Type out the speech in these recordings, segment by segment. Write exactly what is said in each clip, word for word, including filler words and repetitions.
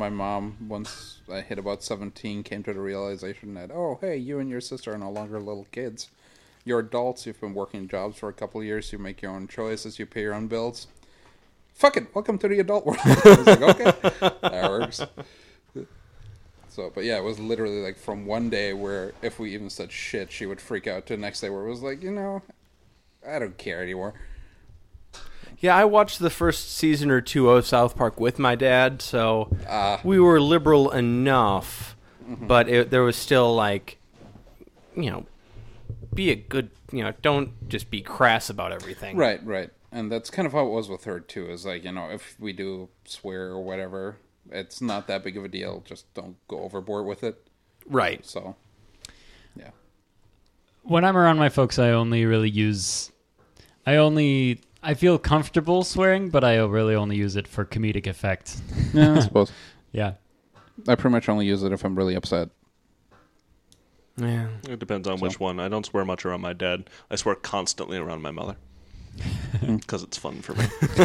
my mom, once I hit about seventeen, came to the realization that, oh, hey, you and your sister are no longer little kids. You're adults. You've been working jobs for a couple of years. You make your own choices. You pay your own bills. Fuck it. Welcome to the adult world. I was like, okay, that works. So, but yeah, it was literally like from one day where if we even said shit, she would freak out, to the next day where it was like, you know, I don't care anymore. Yeah, I watched the first season or two of South Park with my dad, so uh, we were liberal enough, mm-hmm. but it, there was still like, you know, be a good, you know, don't just be crass about everything. Right, right. And that's kind of how it was with her, too, is like, you know, if we do swear or whatever, it's not that big of a deal. Just don't go overboard with it. Right. So, yeah. When I'm around my folks, I only really use, I only... I feel comfortable swearing, but I really only use it for comedic effect. Yeah, I suppose. Yeah. I pretty much only use it if I'm really upset. Yeah. It depends on So. which one. I don't swear much around my dad. I swear constantly around my mother. Because it's fun for me.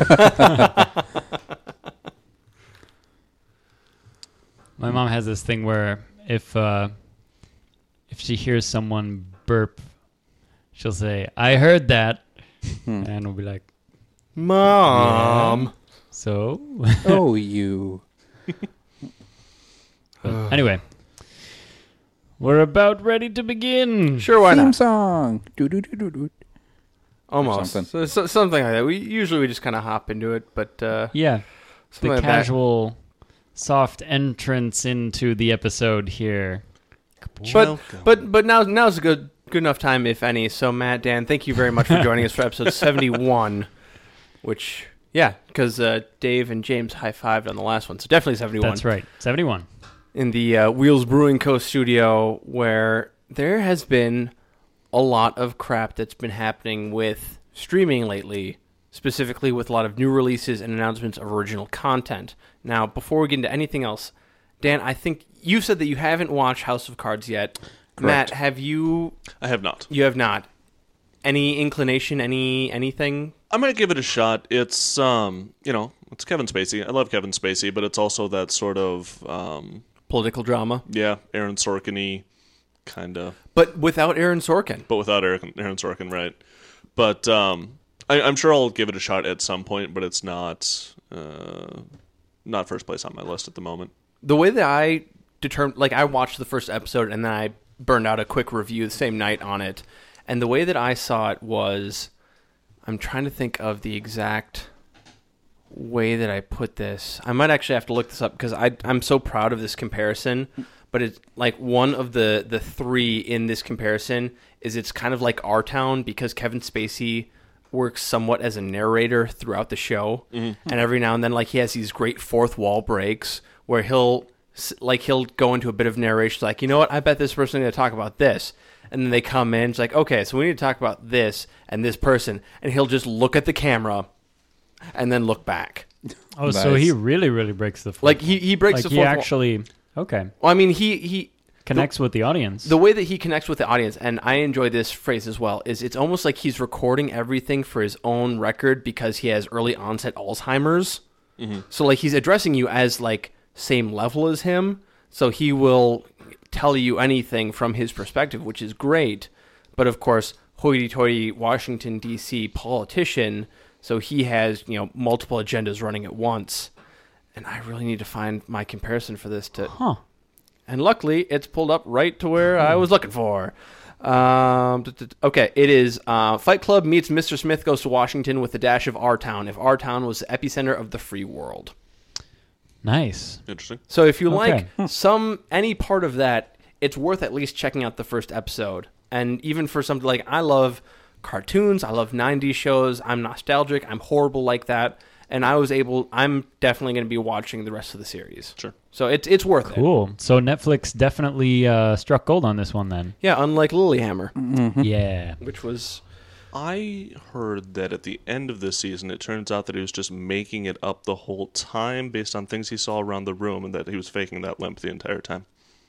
My mom has this thing where if uh, if she hears someone burp, she'll say, "I heard that." Hmm. And we'll be like, Mom. Yeah. So? Oh, you. But anyway, we're about ready to begin. Sure, why Theme not? song. Do-do-do-do-do. Almost. Something. So, so, something like that. We usually we just kind of hop into it, but uh, Yeah, something the like casual, soft entrance into the episode here. But Welcome. but but now now's a good good enough time, if any. So Matt, Dan, thank you very much for joining us for episode seventy-one. Which yeah, because uh, Dave and James high fived on the last one, so definitely seventy-one. That's right, seventy-one. In the uh, Wheels Brewing Co. studio, where there has been a lot of crap that's been happening with streaming lately, specifically with a lot of new releases and announcements of original content. Now, before we get into anything else, Dan, I think you said that you haven't watched House of Cards yet. Correct. Matt, have you? I have not. You have not. Any inclination? Any anything? I'm gonna give it a shot. It's um, you know, it's Kevin Spacey. I love Kevin Spacey, but it's also that sort of um, Political drama, yeah, Aaron Sorkin-y kind of, but without Aaron Sorkin. but without Aaron, Aaron Sorkin, right? But um, I, I'm sure I'll give it a shot at some point. But it's not uh, not first place on my list at the moment. The way that I determined, like I watched the first episode and then I burned out a quick review the same night on it. And the way that I saw it was, I'm trying to think of the exact way that I put this. I might actually have to look this up because I, I'm so proud of this comparison. But it's like one of the, the three in this comparison is it's kind of like Our Town because Kevin Spacey works somewhat as a narrator throughout the show. Mm-hmm. And every now and then, like he has these great fourth wall breaks where he'll like he'll go into a bit of narration, like, you know what, I bet this person is going to talk about this. And then they come in, it's like, okay, so we need to talk about this and this person. And he'll just look at the camera and then look back. Oh, Nice. so he really, really breaks the fourth. Like, he, he breaks like the he fourth actually, okay, wall. Well, I mean, he... he connects with the audience. The way that he connects with the audience, and I enjoy this phrase as well, is it's almost like he's recording everything for his own record because he has early onset Alzheimer's. Mm-hmm. So, like, he's addressing you as, like, same level as him. So he will tell you anything from his perspective, which is great. But, of course, hoity-toity Washington, D C politician, so he has, you know, multiple agendas running at once. And I really need to find my comparison for this to... Huh. And luckily, it's pulled up right to where I was looking for. Um, t- t- okay, it is uh, Fight Club meets Mister Smith Goes to Washington with a dash of Our Town, if Our Town was the epicenter of the free world. Nice. Interesting. So if you Okay. like some any part of that, it's worth at least checking out the first episode. And even for something like, I love cartoons, I love nineties shows, I'm nostalgic, I'm horrible like that. And I was able, I'm definitely going to be watching the rest of the series. Sure. So it's it's worth it. Cool. So Netflix definitely uh, struck gold on this one then. Yeah, unlike Lilyhammer, Mm-hmm. Yeah. which was... I heard that at the end of this season, it turns out that he was just making it up the whole time based on things he saw around the room, and that he was faking that limp the entire time.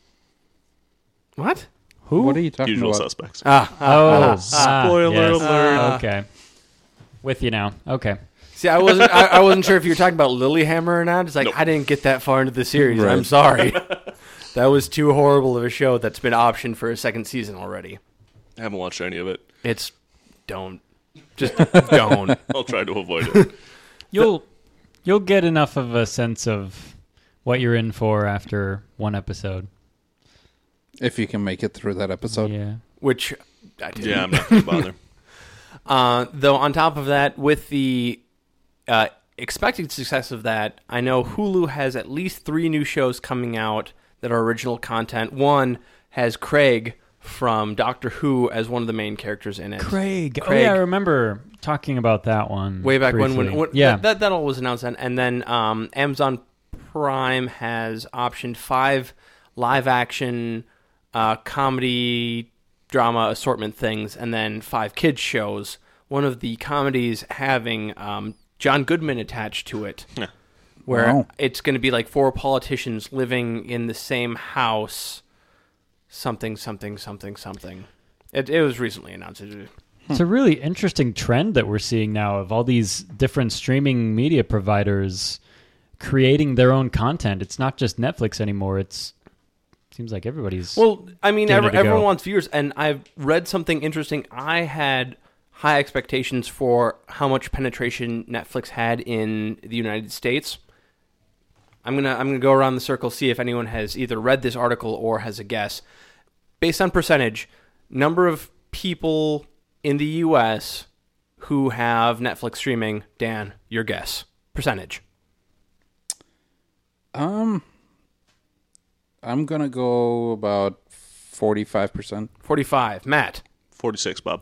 What? Who? What are you talking Usual about? suspects. Ah, Oh, ah, ah, spoiler yes. alert. Okay. With you now. Okay. See, I wasn't. I, I wasn't sure if you were talking about Lilyhammer or not. It's like Nope. I didn't get that far into the series. Right. I'm sorry. That was too horrible of a show that's been optioned for a second season already. I haven't watched any of it. It's don't just don't. I'll try to avoid it. You'll you'll get enough of a sense of what you're in for after one episode. If you can make it through that episode. Yeah. Which I didn't. Yeah, I'm not going to bother. Uh, though on top of that, with the uh, expected success of that, I know Hulu has at least three new shows coming out that are original content. One has Craig from Doctor Who as one of the main characters in it. Craig. Craig. Oh yeah, I remember talking about that one Way back when, when, briefly. when yeah. that, that that all was announced then. And then um, Amazon Prime has optioned five live action uh, comedy drama assortment things, and then five kids shows. One of the comedies having um, John Goodman attached to it, Yeah. where Wow. it's going to be like four politicians living in the same house. Something, something, something, something. It, it was recently announced. It- It's a really interesting trend that we're seeing now of all these different streaming media providers creating their own content. It's not just Netflix anymore. It's seems like everybody's Well, I mean, Giving every, it a everyone go. wants viewers, and I've read something interesting. I had high expectations for how much penetration Netflix had in the United States. I'm gonna I'm gonna go around the circle, see if anyone has either read this article or has a guess. Based on percentage, number of people in the U S who have Netflix streaming. Dan, your guess. Percentage. Um, I'm gonna go about forty-five percent. forty-five. Matt. forty-six, Bob.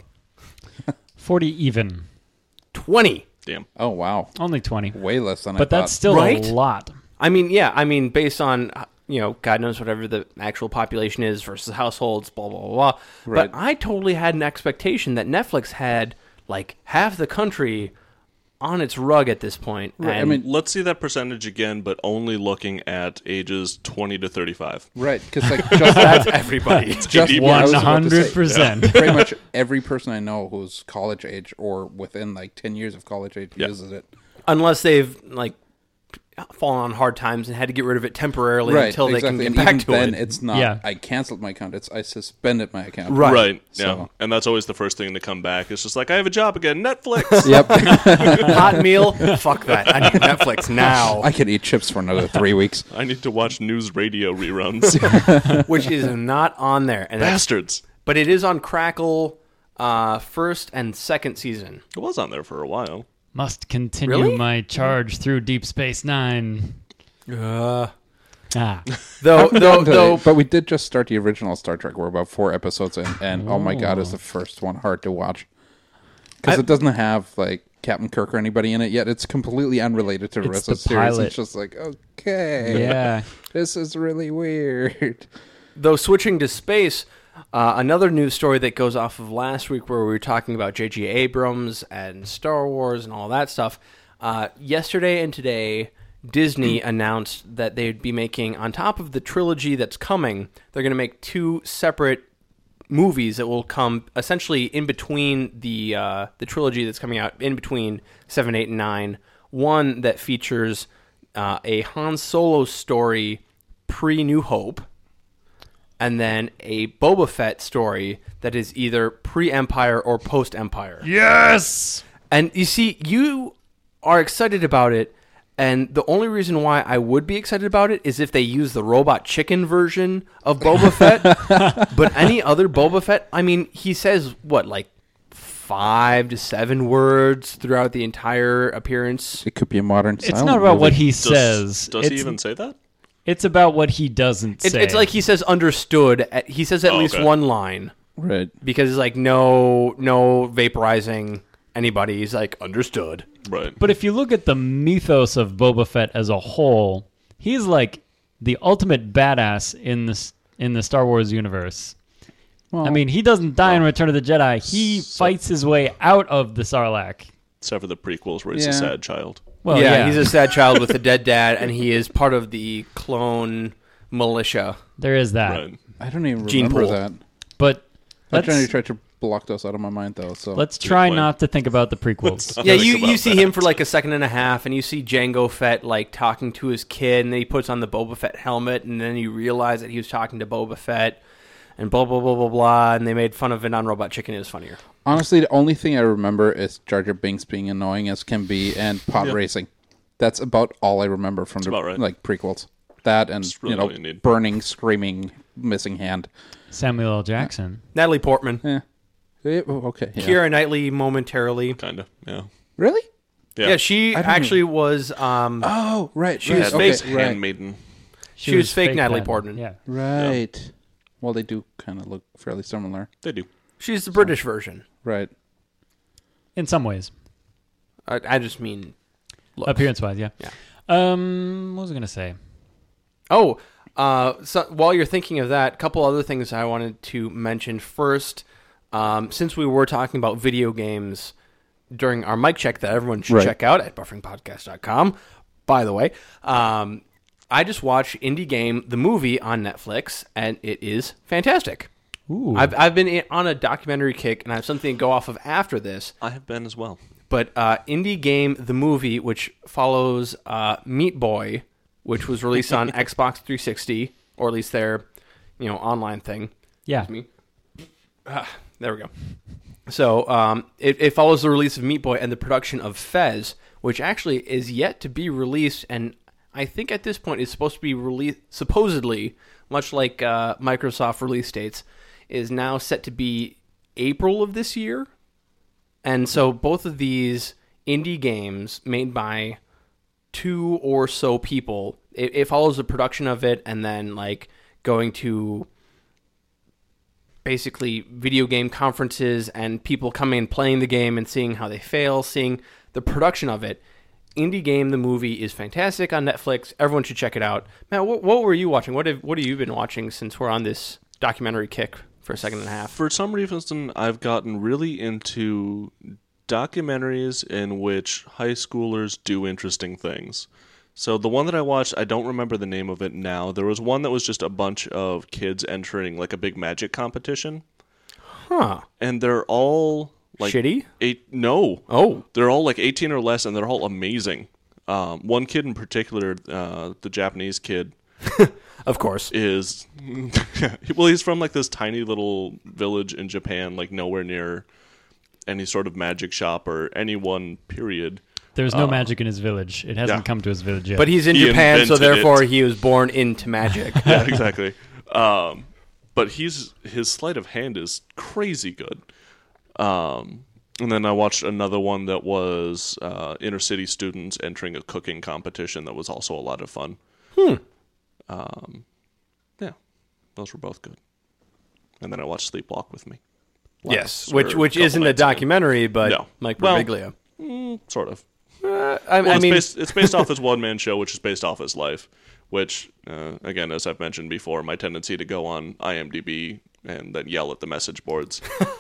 forty even. twenty. Damn. Oh wow, Only twenty. way less than I But thought. that's still Right? a lot. I mean, yeah, I mean, based on, you know, God knows whatever the actual population is versus households, blah, blah, blah, blah. Right. But I totally had an expectation that Netflix had, like, half the country on its rug at this point. Right, I And mean- Let's see that percentage again, but only looking at ages twenty to thirty-five. right, because like just that's everybody. just I was One about to say, hundred percent. pretty much every person I know who's college age or within like ten years of college age Yeah. uses it. Unless they've, like, fallen on hard times and had to get rid of it temporarily Right, until exactly. they can And get back even to then, it. it's not. Yeah. I canceled my account. It's I suspended my account. Right. Right. Yeah. So- And that's always the first thing to come back. It's just like, I have a job again. Netflix. Yep. Hot meal? Fuck that. I need Netflix now. I could eat chips for another three weeks. I need to watch news radio reruns. Which is not on there. And that's, Bastards. but it is on Crackle uh, first and second season. It was on there for a while. Must continue Really? my charge through Deep Space Nine. Uh, Ah. though, Haven't though, gotten to though, it, but we did just start the original Star Trek. We're about four episodes in, and oh, my god, is Oh. the first one hard to watch because I- it doesn't have like Captain Kirk or anybody in it yet. It's completely unrelated to the It's rest the of the series. pilot. It's just like okay, Yeah. this is really weird. though switching to space, uh, another news story that goes off of last week where we were talking about J J Abrams and Star Wars and all that stuff. Uh, yesterday and today, Disney announced that they'd be making, on top of the trilogy that's coming, they're going to make two separate movies that will come essentially in between the uh, the trilogy that's coming out, in between seven, eight, and nine. One that features uh, a Han Solo story pre-New Hope, and then a Boba Fett story that is either pre-Empire or post-Empire. Yes. And you see, you are excited about it, and the only reason why I would be excited about it is if they use the Robot Chicken version of Boba Fett. But any other Boba Fett, I mean, he says, what, like five to seven words throughout the entire appearance? It could be a modern. It's silent not about movie. what he Does, says. does it's, he even say that? It's about what he doesn't It, say. it's like he says understood. At, he says at Oh, least okay. one line. Right. Because it's like, no, no vaporizing anybody. He's like, understood. Right. But if you look at the mythos of Boba Fett as a whole, he's like the ultimate badass in this in the Star Wars universe. Well, I mean, he doesn't die in Return of the Jedi. He So- fights his way out of the Sarlacc. Except for the prequels where he's Yeah. a sad child. Well, yeah, yeah, he's a sad child with a dead dad, and he is part of the clone militia. there is that. Right. I don't even Gene remember pool. that. But I let's, generally try to block those out of my mind, though. So Let's try point. not to think about the prequels. Yeah, Think you, about you see that. him for like a second and a half, and you see Jango Fett like talking to his kid, and then he puts on the Boba Fett helmet, and then you realize that he was talking to Boba Fett, and blah blah blah blah blah, and they made fun of a non-robot chicken. It was funnier. honestly, the only thing I remember is Jar Jar Binks being annoying as can be and pod Yeah. racing. That's about all I remember from That's the about right. like prequels. That and That's really you know all you need. burning, screaming, missing hand. Samuel L. Jackson. Natalie Portman, Yeah. Eh, oh, okay. Yeah. Keira Knightley momentarily. Kind of, yeah. Really? Yeah, she I don't actually was. Um, Oh, right. She right, was okay, fake right. handmaiden. She was fake Natalie Natalie. Portman. Yeah. Right. Well, they do kind of look fairly similar. They do. she's the British version. Right. In some ways. I, I just mean. looks. Appearance-wise, yeah. Yeah. Um, what was I going to say? Oh, uh, so while you're thinking of that, a couple other things I wanted to mention. First, um, since we were talking about video games during our mic check that everyone should Right. check out at buffering podcast dot com, by the way, um, I just watched Indie Game, the movie, on Netflix, and it is fantastic. Ooh. I've, I've been on a documentary kick, and I have something to go off of after this. I have been as well. But uh, Indie Game, the movie, which follows uh, Meat Boy, which was released on Xbox three sixty, or at least their, you know, online thing. yeah. Me. Ah, there we go. So um, it, it follows the release of Meat Boy and the production of Fez, which actually is yet to be released, and I think at this point is supposed to be released, supposedly, much like uh, Microsoft release dates, is now set to be April of this year. And so both of these indie games made by two or so people, it, it follows the production of it and then like going to basically video game conferences and people coming and playing the game and seeing how they fail, seeing the production of it. Indie Game, the movie, is fantastic on Netflix. Everyone should check it out. Matt, what, what were you watching? What have what have you been watching since we're on this documentary kick for a second and a half? For some reason, I've gotten really into documentaries in which high schoolers do interesting things. So the one that I watched, I don't remember the name of it now. There was one that was just a bunch of kids entering like a big magic competition, Huh. and they're all like Shitty? eight. No, Oh. they're all like eighteen or less, and they're all amazing. Um, one kid in particular, uh, the Japanese kid, Of course. is well, he's from like this tiny little village in Japan, like nowhere near any sort of magic shop or any one period. There's no Uh, magic in his village. It hasn't yeah. come to his village yet. But he's in He Japan, so invented therefore it. he was born into magic. Yeah, exactly. Um, but he's his sleight of hand is crazy good. Um, and then I watched another one that was uh, inner city students entering a cooking competition that was also a lot of fun. Hmm. Um, yeah, those were both good. And then I watched Sleepwalk with Me. Yes, Last- which or which couple isn't a nights ago. documentary, but No. Mike Well, Birbiglia. Mm, sort of. Uh, I, Well, I it's, mean, based, it's based off his one-man show, which is based off his life, which, uh, again, as I've mentioned before, my tendency to go on IMDb and then yell at the message boards.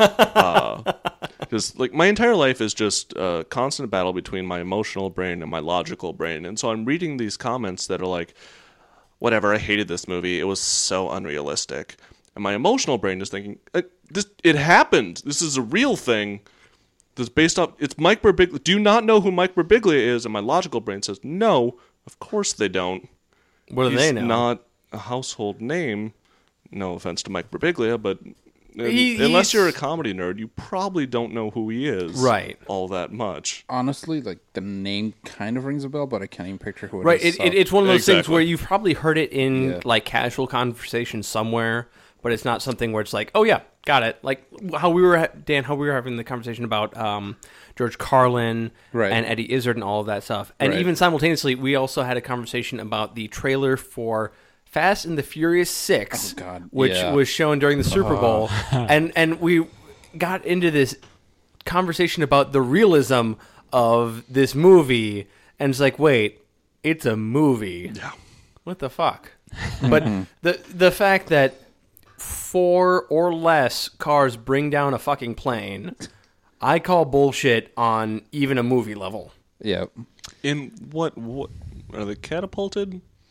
Because, like, my entire life is just a constant battle between my emotional brain and my logical brain. And so I'm reading these comments that are like, whatever, I hated this movie. It was so unrealistic. And my emotional brain is thinking, "Uh, this, it happened. This is a real thing. That's based off. It's Mike Birbiglia. Do you not know who Mike Birbiglia is? And my logical brain says, no, of course they don't. what do He's they know? not a household name. No offense to Mike Birbiglia, but He- unless he's- you're a comedy nerd, you probably don't know who he is, Right. all that much. Honestly, like the name kind of rings a bell, but I can't even picture who it Right, is. it, it, it's one of those things Exactly. where you've probably heard it in Yeah. like casual conversation somewhere, but it's not something where it's like, oh yeah, got it. Like how we were, Dan, how we were having the conversation about um, George Carlin Right. and Eddie Izzard and all of that stuff, and Right. even simultaneously, we also had a conversation about the trailer for Fast and the Furious Six, Oh, God, which yeah. was shown during the Super Bowl, and and we got into this conversation about the realism of this movie, and it's like, wait, it's a movie. Yeah. What the fuck? But the the fact that four or less cars bring down a fucking plane, I call bullshit on even a movie level. Yeah. In what, what are they catapulted?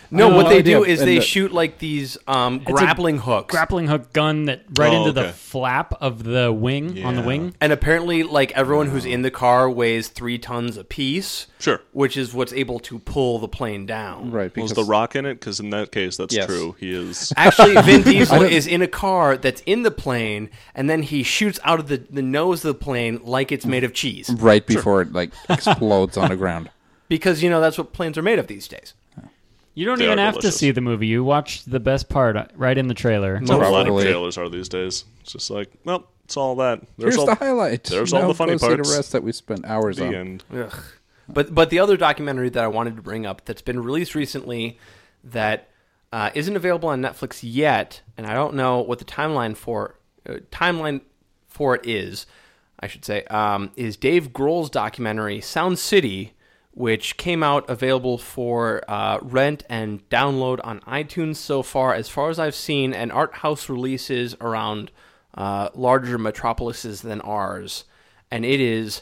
No, No what they idea. do is And they the- shoot like these um, a grappling hooks. Grappling hook gun that right Oh, into the okay. flap of the wing on the Yeah. wing. And apparently, like, everyone who's in the car weighs three tons apiece, Sure. which is what's able to pull the plane down. Right, Was because The Rock in it? Because in that case, that's Yes. true. He is. Actually, Vin Diesel is in a car that's in the plane, and then he shoots out of the, the nose of the plane like it's made of cheese. right before it like explodes on the ground. Because, you know, that's what planes are made of these days. You don't They even are have delicious. to see the movie. You watch the best part uh, right in the trailer. That's how a lot of Probably. trailers are these days. It's just like, well, it's all that. There's Here's all the highlight. there's all Now the funny go see parts. the rest that we spent hours the on. end. Ugh. But but the other documentary that I wanted to bring up that's been released recently that uh, isn't available on Netflix yet, and I don't know what the timeline for uh, timeline for it is, I should say, um, is Dave Grohl's documentary Sound City, which came out available for uh, rent and download on iTunes so far, as far as I've seen, and art house releases around uh, larger metropolises than ours, and it is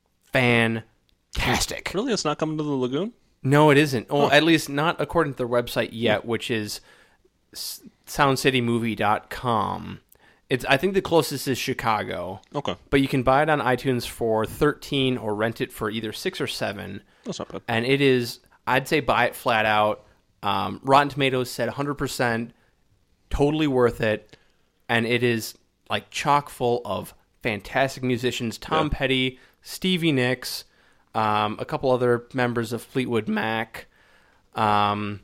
fantastic. Really, it's not coming to the lagoon. No, it isn't. Well, at least not according to their website yet, which is sound city movie dot com. It's I think the closest is Chicago, Okay, but you can buy it on iTunes for thirteen or rent it for either six or seven. that's not bad. And it is, I'd say, buy it flat out. Um, Rotten Tomatoes said one hundred percent, totally worth it, and it is like chock full of fantastic musicians: Tom Yeah. Petty, Stevie Nicks, um, a couple other members of Fleetwood Mac. Um,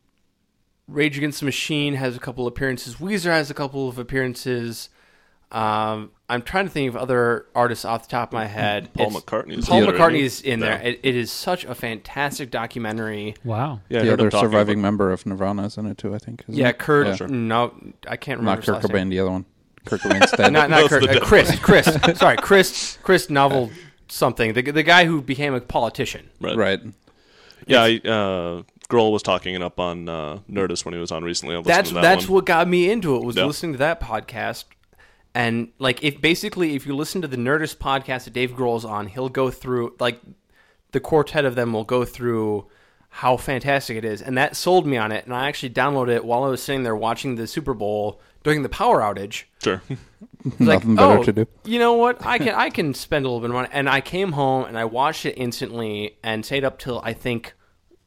Rage Against the Machine has a couple appearances. Weezer has a couple of appearances. Um, I'm trying to think of other artists off the top of my head. Paul It's- McCartney's Paul in there, McCartney isn't is in there. Yeah. It, it is such a fantastic documentary. Wow. Yeah, I the heard him other talking surviving about- member of Nirvana is in it too, I think. isn't Yeah, it? Kurt. Yeah. Sure. No, I can't remember. Not his Kurt last name. Cobain, the other one. Kurt Cobain's dead. Not not Both Kurt. the Uh, dead Chris. Chris. Sorry, Chris. Chris Novel something. The the guy who became a politician. Right. right. Yeah, I, uh, Grohl was talking it up on uh, Nerdist when he was on recently. I listened That's to that that's one. what got me into it was Yeah. listening to that podcast. And like if basically if you listen to the Nerdist podcast that Dave Grohl's on, he'll go through like the quartet of them will go through how fantastic it is, and that sold me on it. And I actually downloaded it while I was sitting there watching the Super Bowl during the power outage. Sure. It's like, Nothing better oh, to do. You know what? I can I can spend a little bit of money. And I came home and I watched it instantly and stayed up till I think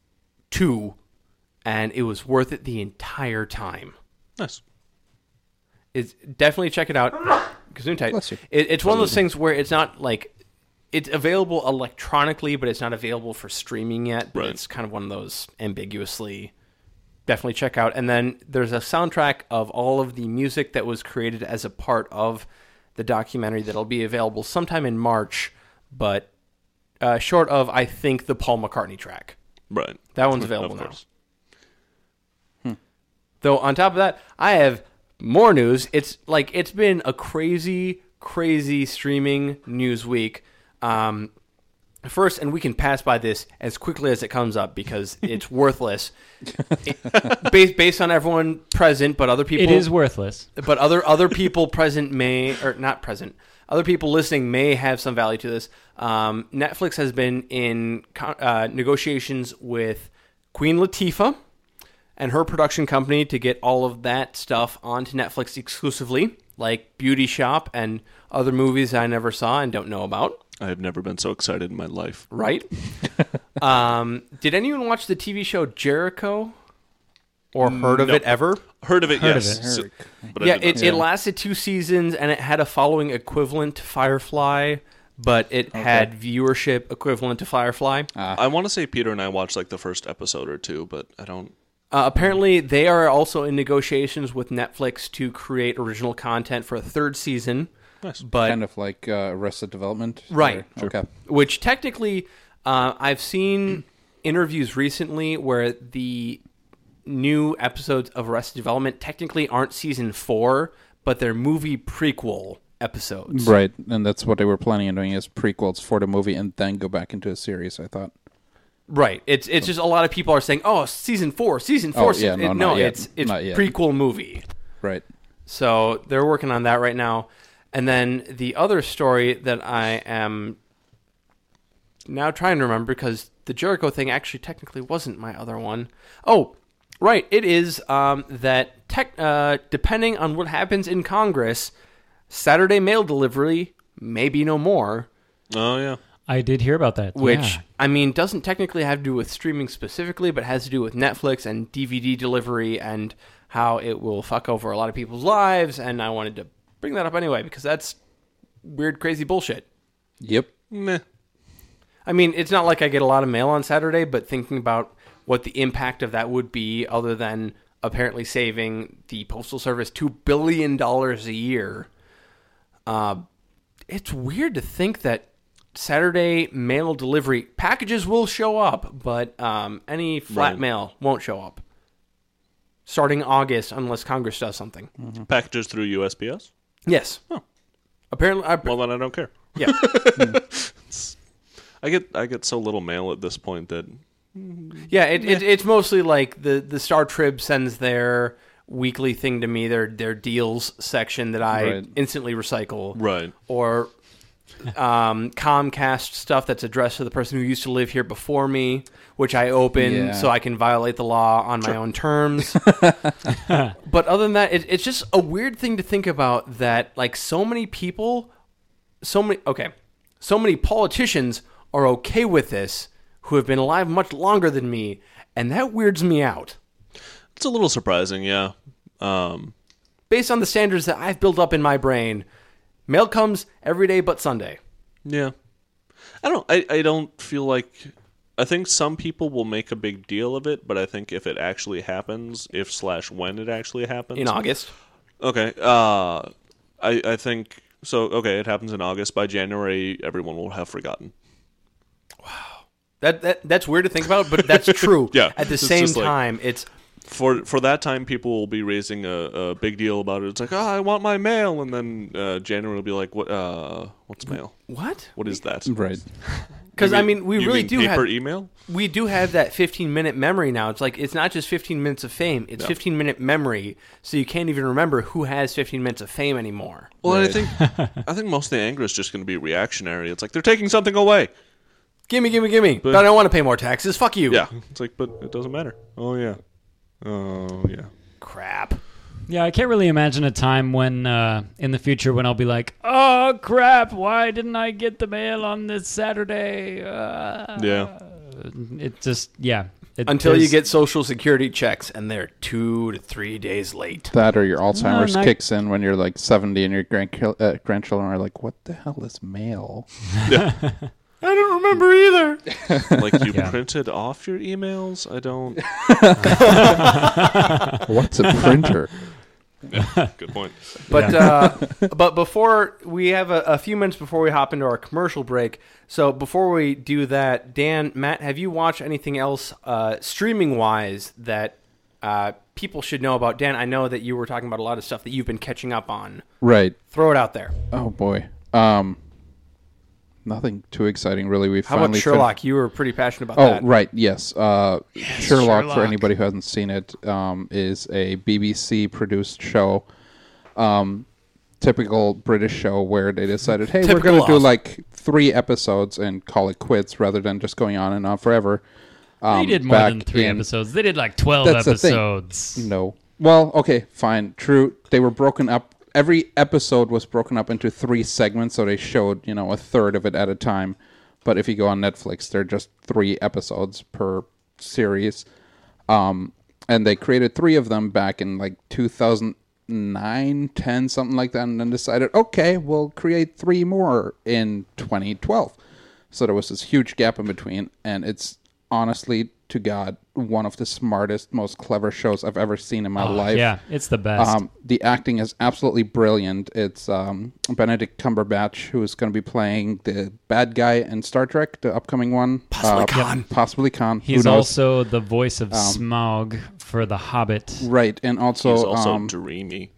two, and it was worth it the entire time. Nice. It's definitely check it out. Gesundheit. Bless you. It, it's one of those things where it's not like it's available electronically, but it's not available for streaming yet. But Right. it's kind of one of those ambiguously. Definitely check out. And then there's a soundtrack of all of the music that was created as a part of the documentary that'll be available sometime in March, but uh, short of, I think, the Paul McCartney track. Right. That one's available Of now. course. Though on top of that, I have more news. It's like it's been a crazy, crazy streaming news week. Um, first, and we can pass by this as quickly as it comes up because it's worthless. It, based based on everyone present, but other people It is worthless. but other other people present may or not present. Other people listening may have some value to this. Um, Netflix has been in co- uh, negotiations with Queen Latifah and her production company to get all of that stuff onto Netflix exclusively, like Beauty Shop and other movies I never saw and don't know about. I have never been so excited in my life. Right? um, did anyone watch the T V show Jericho or heard of No. it ever? Heard of it, Heard of yes. it. So- but I Yeah, did not it, see it lasted two seasons and it had a following equivalent to Firefly, but it had viewership equivalent to Firefly. I want to say Peter and I watched like the first episode or two, but I don't. Uh, apparently, they are also in negotiations with Netflix to create original content for a third season. Nice. But Kind of like uh, Arrested Development. Right. Or- Okay. which technically, uh, I've seen interviews recently where the new episodes of Arrested Development technically aren't season four, but they're movie prequel episodes. Right, and that's what they were planning on doing is prequels for the movie and then go back into a series, I thought. Right. It's it's just a lot of people are saying, "Oh, season four, season four." Oh, yeah, season-" no, it- not no, yet. it's it's Not yet. prequel movie. Right. So they're working on that right now. And then the other story that I am now trying to remember because the Jericho thing actually technically wasn't my other one. Oh, Right. It is um, that tech, uh, depending on what happens in Congress, Saturday mail delivery may be no more. Oh, yeah. I did hear about that. Which, yeah. I mean, doesn't technically have to do with streaming specifically, but has to do with Netflix and D V D delivery and how it will fuck over a lot of people's lives. And I wanted to bring that up anyway because that's weird, crazy bullshit. Yep. Meh. I mean, it's not like I get a lot of mail on Saturday, but thinking about what the impact of that would be other than apparently saving the Postal Service two billion dollars a year, uh, it's weird to think that Saturday mail delivery packages will show up, but um, any flat Right. mail won't show up starting August unless Congress does something. Mm-hmm. Packages through U S P S? Yes. Oh. Apparently, I, Well, then I don't care. yeah. I get I get so little mail at this point that Yeah, it, it, it's mostly like the, the Star Trib sends their weekly thing to me, their their deals section that I Right. instantly recycle. right. Or um, Comcast stuff that's addressed to the person who used to live here before me, which I open Yeah. so I can violate the law on my own terms. But other than that, it, it's just a weird thing to think about that, like, so many people, so many, okay, so many politicians are okay with this who have been alive much longer than me, and that weirds me out. It's a little surprising, yeah. Um, Based on the standards that I've built up in my brain, mail comes every day but Sunday. yeah. I don't I, I don't feel like I think some people will make a big deal of it, but I think if it actually happens, if slash when it actually happens In August. Okay. Uh I I think so okay, it happens in August. By January everyone will have forgotten. That, that That's weird to think about, but that's true. Yeah, At the it's same just like- time, it's... For for that time, people will be raising a, a big deal about it. It's like, oh, I want my mail, and then uh, January will be like, what? Uh, what's mail? What? What is that? Right. Because, You I mean, we you really mean do paper have... email. We do have that fifteen-minute memory now. It's like, it's not just fifteen minutes of fame. It's No. fifteen-minute memory, so you can't even remember who has fifteen minutes of fame anymore. Well, and I Right. think I think most of the anger is just going to be reactionary. It's like they're taking something away. Gimme, gimme, gimme. But, But- I don't want to pay more taxes. Fuck you. Yeah, it's like, but it doesn't matter. Oh yeah, oh yeah. Crap. Yeah, I can't really imagine a time when, uh, in the future, when I'll be like, oh, crap, why didn't I get the mail on this Saturday? Uh, Yeah. It just, yeah. It, Until you there's- get Social Security checks, and they're two to three days late. That or your Alzheimer's not- kicks in when you're like seventy and your grandchil- uh, grandchildren are like, what the hell is mail? I don't remember either. Like you Yeah. printed off your emails. I don't. What's a printer? Good point. But uh, but before we have a, a few minutes before we hop into our commercial break. So before we do that, Dan, Matt, have you watched anything else uh, streaming wise that uh, people should know about? Dan, I know that you were talking about a lot of stuff that you've been catching up on. Right. Throw it out there. Oh boy. Um, nothing too exciting really. We How finally about fin- Sherlock? You were pretty passionate about Oh, that. right, yes. Uh, Sherlock, for Sherlock. anybody who hasn't seen it, um, is a B B C-produced show. Um, typical British show where they decided, hey, we're Typical going to do us. like three episodes and call it quits rather than just going on and on forever. Um, They did more back than three in- episodes. They did like twelve That's the thing. episodes. No. Well, okay, fine. True. They were broken up. Every episode was broken up into three segments, so they showed, you know, a third of it at a time. But if you go on Netflix, they're just three episodes per series. Um, and they created three of them back in like two thousand nine, ten, something like that, and then decided, okay, we'll create three more in twenty twelve. So there was this huge gap in between, and it's honestly, to God, one of the smartest, most clever shows I've ever seen in my Oh, life. Yeah, it's the best. Um, the acting is absolutely brilliant. It's um, Benedict Cumberbatch, who is going to be playing the bad guy in Star Trek, the upcoming one. Possibly Uh, Khan. Possibly Khan. He's Who knows? also the voice of Smaug for The Hobbit. Right, and also... He's also um, dreamy.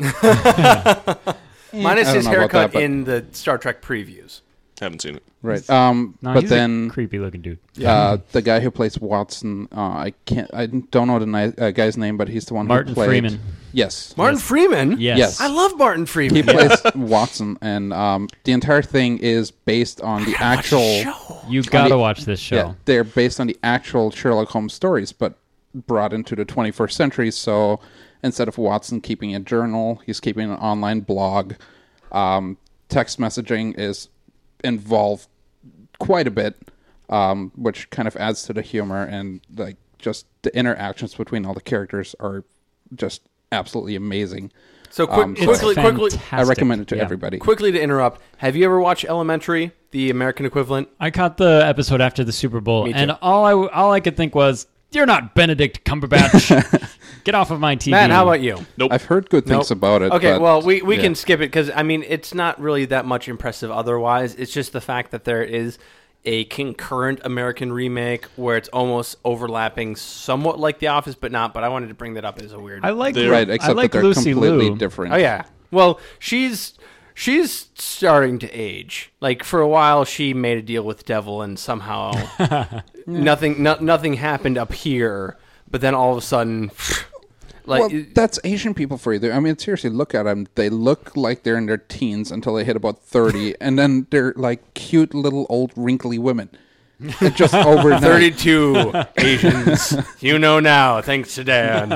Minus I don't his know about haircut that, but- in the Star Trek previews. Haven't seen it. right. Um, No, but he's then... a creepy-looking dude. Uh, the guy who plays Watson, uh, I can't, I don't know the ni- uh, guy's name, but he's the one Martin who played. Freeman. Yes, Martin Freeman? Yes. Yes. I love Martin Freeman. he plays Watson, and um, the entire thing is based on the actual. Show. You gotta the- watch this show. Yeah, they're based on the actual Sherlock Holmes stories, but brought into the twenty-first century. So instead of Watson keeping a journal, he's keeping an online blog. Um, text messaging is involved quite a bit, um, which kind of adds to the humor, and like just the interactions between all the characters are just absolutely amazing. So quick, Um, It's quickly, quickly, fantastic. I recommend it to Yeah. everybody. quickly to interrupt. Have you ever watched Elementary, the American equivalent? I caught the episode after the Super Bowl, Me too. and all I all I could think was, "You're not Benedict Cumberbatch. Get off of my T V." Matt, how about you? Nope. I've heard good things Nope. about it. Okay, but, well, we, we yeah. can skip it because, I mean, it's not really that much impressive otherwise. It's just the fact that there is a concurrent American remake where it's almost overlapping somewhat like The Office, but not. But I wanted to bring that up as a weird... I like They're- right, I except like that they're Lucy completely Liu. different. Oh, yeah. Well, she's... She's starting to age. Like, for a while, she made a deal with Devil, and somehow nothing no, nothing happened up here. But then all of a sudden... Like, Well, that's Asian people for you. I mean, seriously, look at them. They look like they're in their teens until they hit about thirty, and then they're like cute little old wrinkly women. It's just overnight. thirty-two Asians. You know now, thanks to Dan.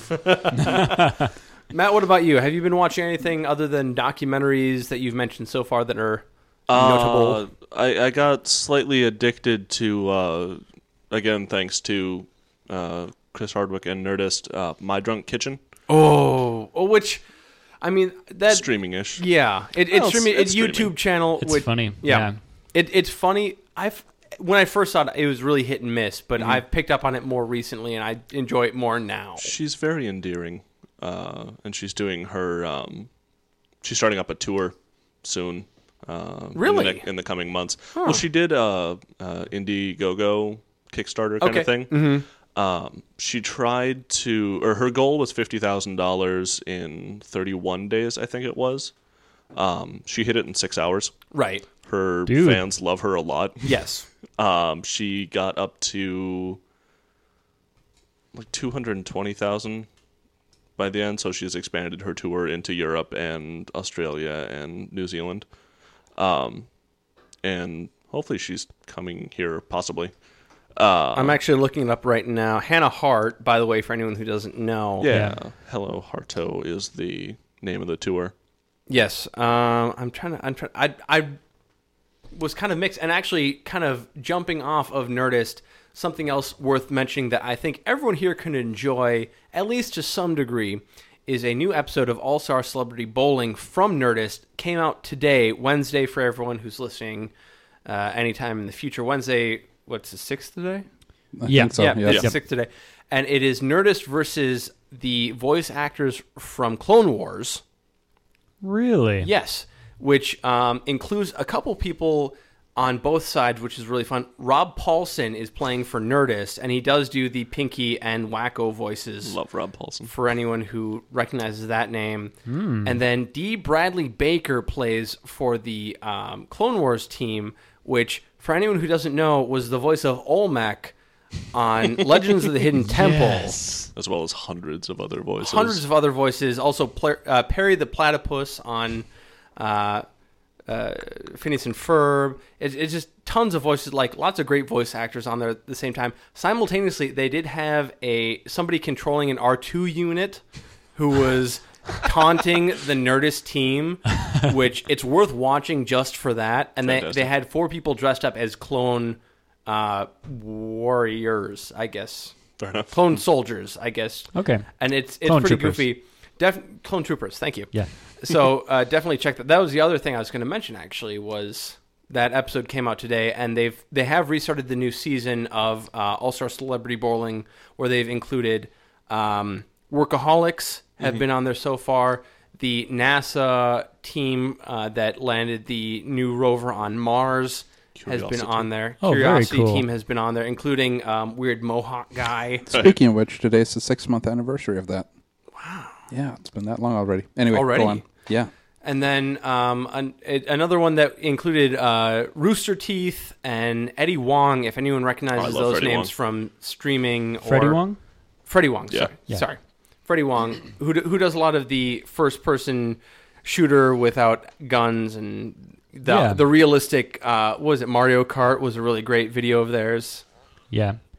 Matt, what about you? Have you been watching anything other than documentaries that you've mentioned so far that are notable? Uh, I, I got slightly addicted to, uh, again, thanks to uh, Chris Hardwick and Nerdist, uh, My Drunk Kitchen. Oh, oh, which, I mean, that Streaming-ish. yeah, it, Well, it's it's- streaming. It's, it's YouTube streaming. channel. It's which, funny. Yeah, Yeah. It, it's funny. I've when I first saw it, it was really hit and miss, but Mm-hmm. I've picked up on it more recently, and I enjoy it more now. She's very endearing, uh, and she's doing her. Um, she's starting up a tour soon. Uh, Really? in the, in the coming months. Well, she did uh, uh, Indiegogo Kickstarter kind Okay. of thing. Mm-hmm. Um, she tried to, or her goal was fifty thousand dollars in thirty-one days, I think it was. Um, she hit it in six hours. Right. Her Dude. fans love her a lot. Yes. Um, she got up to like two hundred twenty thousand by the end, so she's expanded her tour into Europe and Australia and New Zealand. Um, and hopefully she's coming here, possibly. Uh, I'm actually looking it up right now. Hannah Hart, by the way, for anyone who doesn't know. yeah, Hello Harto is the name of the tour. Yes. Um, I'm trying to. I'm trying. I I was kind of mixed, and actually, kind of jumping off of Nerdist. Something else worth mentioning that I think everyone here can enjoy, at least to some degree, is a new episode of All Star Celebrity Bowling from Nerdist. Came out today, Wednesday, for everyone who's listening. Uh, anytime in the future, Wednesday. What's the sixth today? I Yeah. think so. yeah, yes. it's the sixth today, and it is Nerdist versus the voice actors from Clone Wars. Really? Yes, which um, includes a couple people on both sides, which is really fun. Rob Paulson is playing for Nerdist, and he does do the Pinky and Wacko voices Love Rob Paulson. for anyone who recognizes that name. And then D. Bradley Baker plays for the um, Clone Wars team, which, for anyone who doesn't know, was the voice of Olmec on Legends of the Hidden Temple. Yes. As well as hundreds of other voices. Hundreds of other voices. Also, pl- uh, Perry the Platypus on uh, uh, Phineas and Ferb. It's, it's just tons of voices, like lots of great voice actors on there at the same time. Simultaneously, they did have a somebody controlling an R two unit who was taunting the Nerdist team, which it's worth watching just for that. And they, Fantastic. they had four people dressed up as clone uh, warriors, I guess. Fair enough. Clone soldiers, I guess. Okay. And it's it's Clone pretty troopers. goofy. Def- clone troopers, thank you. Yeah. So uh, definitely check that. That was the other thing I was going to mention. Actually, was that episode came out today, and they've they have restarted the new season of uh, All Star Celebrity Bowling, where they've included um, workaholics have been on there so far. The NASA team uh, that landed the new rover on Mars has been Curiosity. on there. Oh, very Curiosity cool. team has been on there, including um, weird Mohawk guy. Speaking of which, today's the six month anniversary of that. Wow. Yeah, it's been that long already. Anyway, Already? go on. Yeah. And then um, an, it, another one that included uh, Rooster Teeth and Eddie Wong, if anyone recognizes Oh, I love those Freddie names Wong. from streaming. Freddie or, Wong? Freddie Wong, Yeah. sorry. Yeah. Sorry. Freddie Wong, who, d- who does a lot of the first-person shooter without guns and the, Yeah. the realistic, uh, what was it, Mario Kart was a really great video of theirs. Yeah.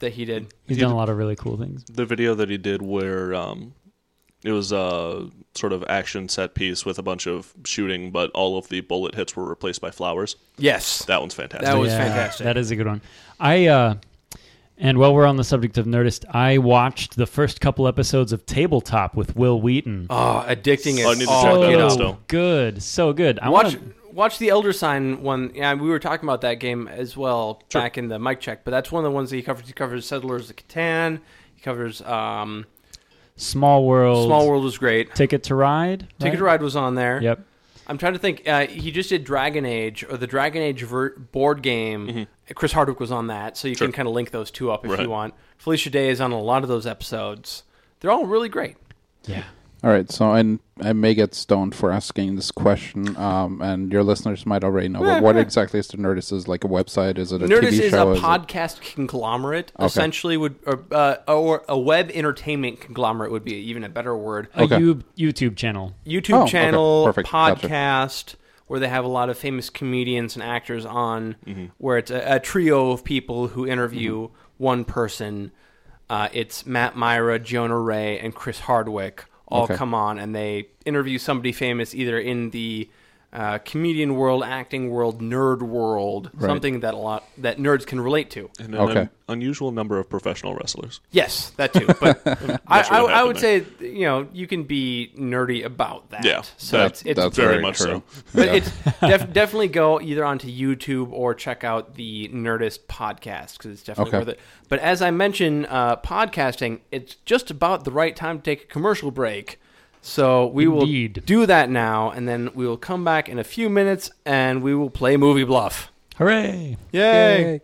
that he did. He's He done did- a lot of really cool things. The video that he did where um, it was a sort of action set piece with a bunch of shooting, but all of the bullet hits were replaced by flowers. Yes. That one's fantastic. That was Yeah, fantastic. That is a good one. I uh, and while we're on the subject of Nerdist, I watched the first couple episodes of Tabletop with Will Wheaton. Oh, addicting is I need to check all that get out out. still. good, so good. I Watch wanna, watch the Elder Sign one. Yeah, we were talking about that game as well Sure. back in the mic check, but that's one of the ones that he covers. He covers Settlers of Catan. He covers um, Small World. Small World was great. Ticket to Ride. Ticket to right? Ride was on there. Yep. I'm trying to think. Uh, he just did Dragon Age, or the Dragon Age ver- board game. Mm-hmm. Chris Hardwick was on that, so you Sure. can kind of link those two up if Right. you want. Felicia Day is on a lot of those episodes. They're all really great. Yeah. All right, so I, I may get stoned for asking this question, um, and your listeners might already know. But what exactly is the Nerdist? Is it like a website? Is it a Nerdist T V is show? a Is it- podcast conglomerate. Okay. Essentially, would or, uh, or a web entertainment conglomerate would be even a better word. A Okay. U- YouTube channel. YouTube Oh, okay. channel, Perfect. Gotcha. podcast, where they have a lot of famous comedians and actors on, where it's a, a trio of people who interview one person. Uh, it's Matt Myra, Jonah Ray, and Chris Hardwick all Okay. come on, and they interview somebody famous either in the uh, comedian world, acting world, nerd world, Right. something that a lot that nerds can relate to. And an Okay. un- unusual number of professional wrestlers. Yes, that too. But I, what I, I happened would say, you know, you can be nerdy about that. Yeah, so that- it's it's that's very very much true. so. But it's def- definitely go either onto YouTube or check out the Nerdist podcast because it's definitely Okay. worth it. But as I mentioned, uh, podcasting, it's just about the right time to take a commercial break. So we Indeed. will do that now, and then we will come back in a few minutes, and we will play Movie Bluff. Hooray! Yay!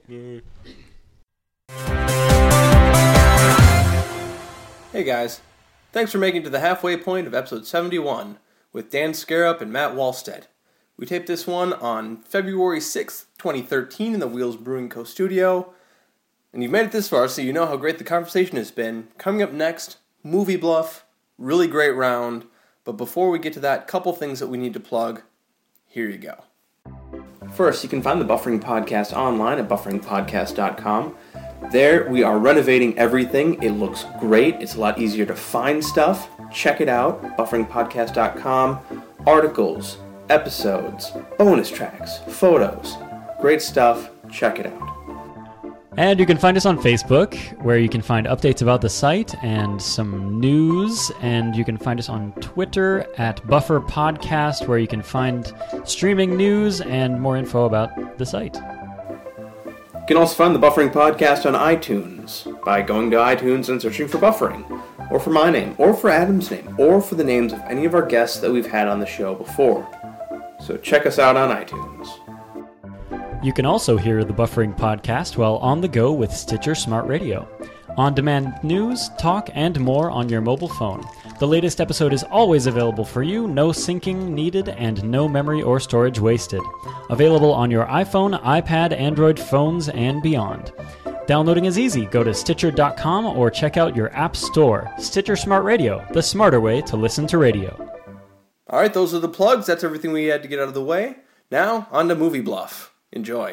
Hey guys, thanks for making it to the halfway point of episode seventy-one with Dan Scarup and Matt Wallstead. We taped this one on February sixth, twenty thirteen in the Wheels Brewing Co. studio. And you've made it this far, so you know how great the conversation has been. Coming up next, Movie Bluff, really great round. But before we get to that, couple things that we need to plug. Here you go. First, you can find the Buffering Podcast online at buffering podcast dot com. There, we are renovating everything. It looks great. It's a lot easier to find stuff. Check it out, buffering podcast dot com. Articles, episodes, bonus tracks, photos. Great stuff. Check it out. And you can find us on Facebook, where you can find updates about the site and some news. And you can find us on Twitter at Buffer Podcast, where you can find streaming news and more info about the site. You can also find the Buffering Podcast on iTunes by going to iTunes and searching for Buffering, or for my name, or for Adam's name, or for the names of any of our guests that we've had on the show before. So check us out on iTunes. You can also hear the Buffering Podcast while on the go with Stitcher Smart Radio. On-demand news, talk, and more on your mobile phone. The latest episode is always available for you, no syncing needed, and no memory or storage wasted. Available on your iPhone, iPad, Android phones, and beyond. Downloading is easy. Go to Stitcher dot com or check out your app store. Stitcher Smart Radio, the smarter way to listen to radio. All right, those are the plugs. That's everything we had to get out of the way. Now, on to Movie Bluff. Enjoy.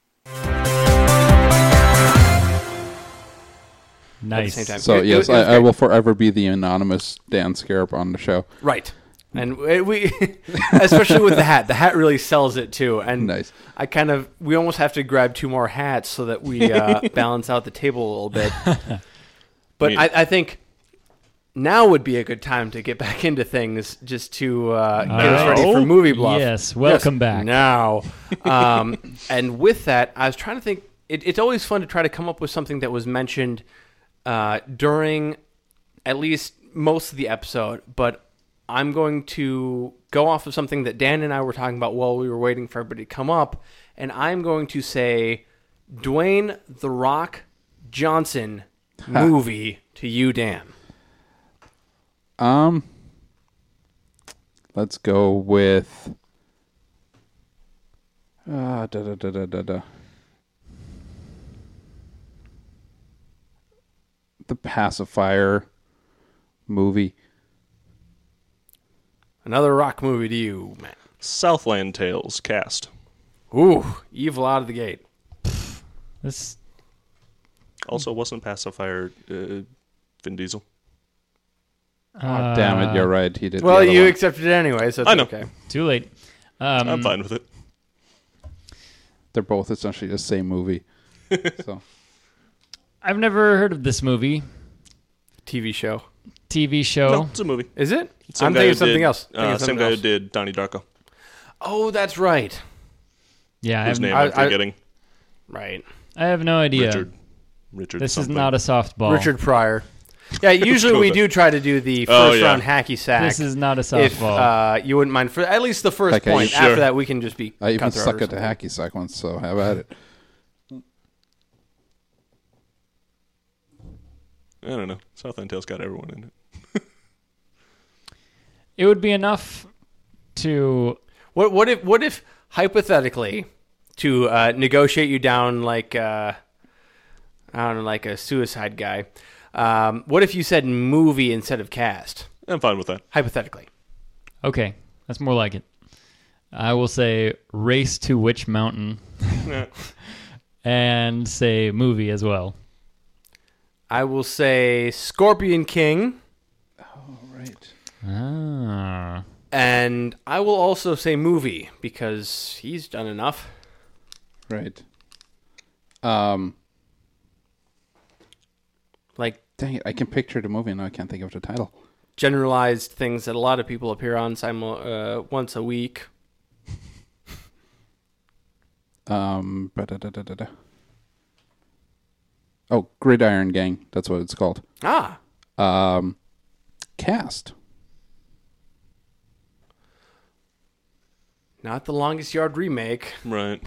Nice. same time. So It- it- yes, it was I, I great. will forever be the anonymous Dan Scarup on the show. Right. And we, we especially with the hat, the hat really sells it too. And Nice. I kind of, we almost have to grab two more hats so that we uh, balance out the table a little bit. But Me- I, I think now would be a good time to get back into things, just to uh, get us Now? ready for Movie Bluff. Yes, welcome Yes, back. Now, um, and with that, I was trying to think. It, it's always fun to try to come up with something that was mentioned uh, during at least most of the episode, but I'm going to go off of something that Dan and I were talking about while we were waiting for everybody to come up, and I'm going to say Dwayne "The Rock" Johnson movie to you, Dan. Um, let's go with uh, da da da da da da. The Pacifier movie. Another Rock movie to you, Matt. Southland Tales cast. Ooh, evil out of the gate. This Also, wasn't Pacifier uh, Vin Diesel? Oh, damn it, you're right. He did. Well, the other you one. accepted it anyway, so it's I know. okay. Too late. Um, I'm fine with it. They're both essentially the same movie. So I've never heard of this movie, T V show. T V show. No, it's a movie. Is it? Same I'm guy thinking who of something did, else. Thinking Uh, of same something guy who else. did Donnie Darko. Oh, that's right. Yeah, I Whose have, name I- I'm I- forgetting. Right. I have no idea. Richard. Richard. This something. is not a softball. Richard Pryor. Yeah, usually go we with do try to do the first Oh, yeah. round hacky sack. This is not a if softball. uh, you wouldn't mind for at least the first Okay, point. sure. After that, we can just be. I even cutthroat stuck or at the something. hacky sack once. So have at it. I don't know. Southland Tale's got everyone in it. It would be enough to. What what if what if hypothetically to uh, negotiate you down like uh, I don't know, like a suicide guy? Um, what if you said movie instead of cast? I'm fine with that. Hypothetically, Okay, that's more like it. I will say Race to Witch Mountain and say movie as well. I will say Scorpion King, All right. Ah. and I will also say movie because he's done enough. Right. Um. Like Dang it! I can picture the movie and I can't think of the title. generalized things that a lot of people appear on simul- uh, once a week. Um. ba-da-da-da-da-da. Oh, Gridiron Gang. That's what it's called. Ah, Um. Cast. not the Longest Yard remake. Right.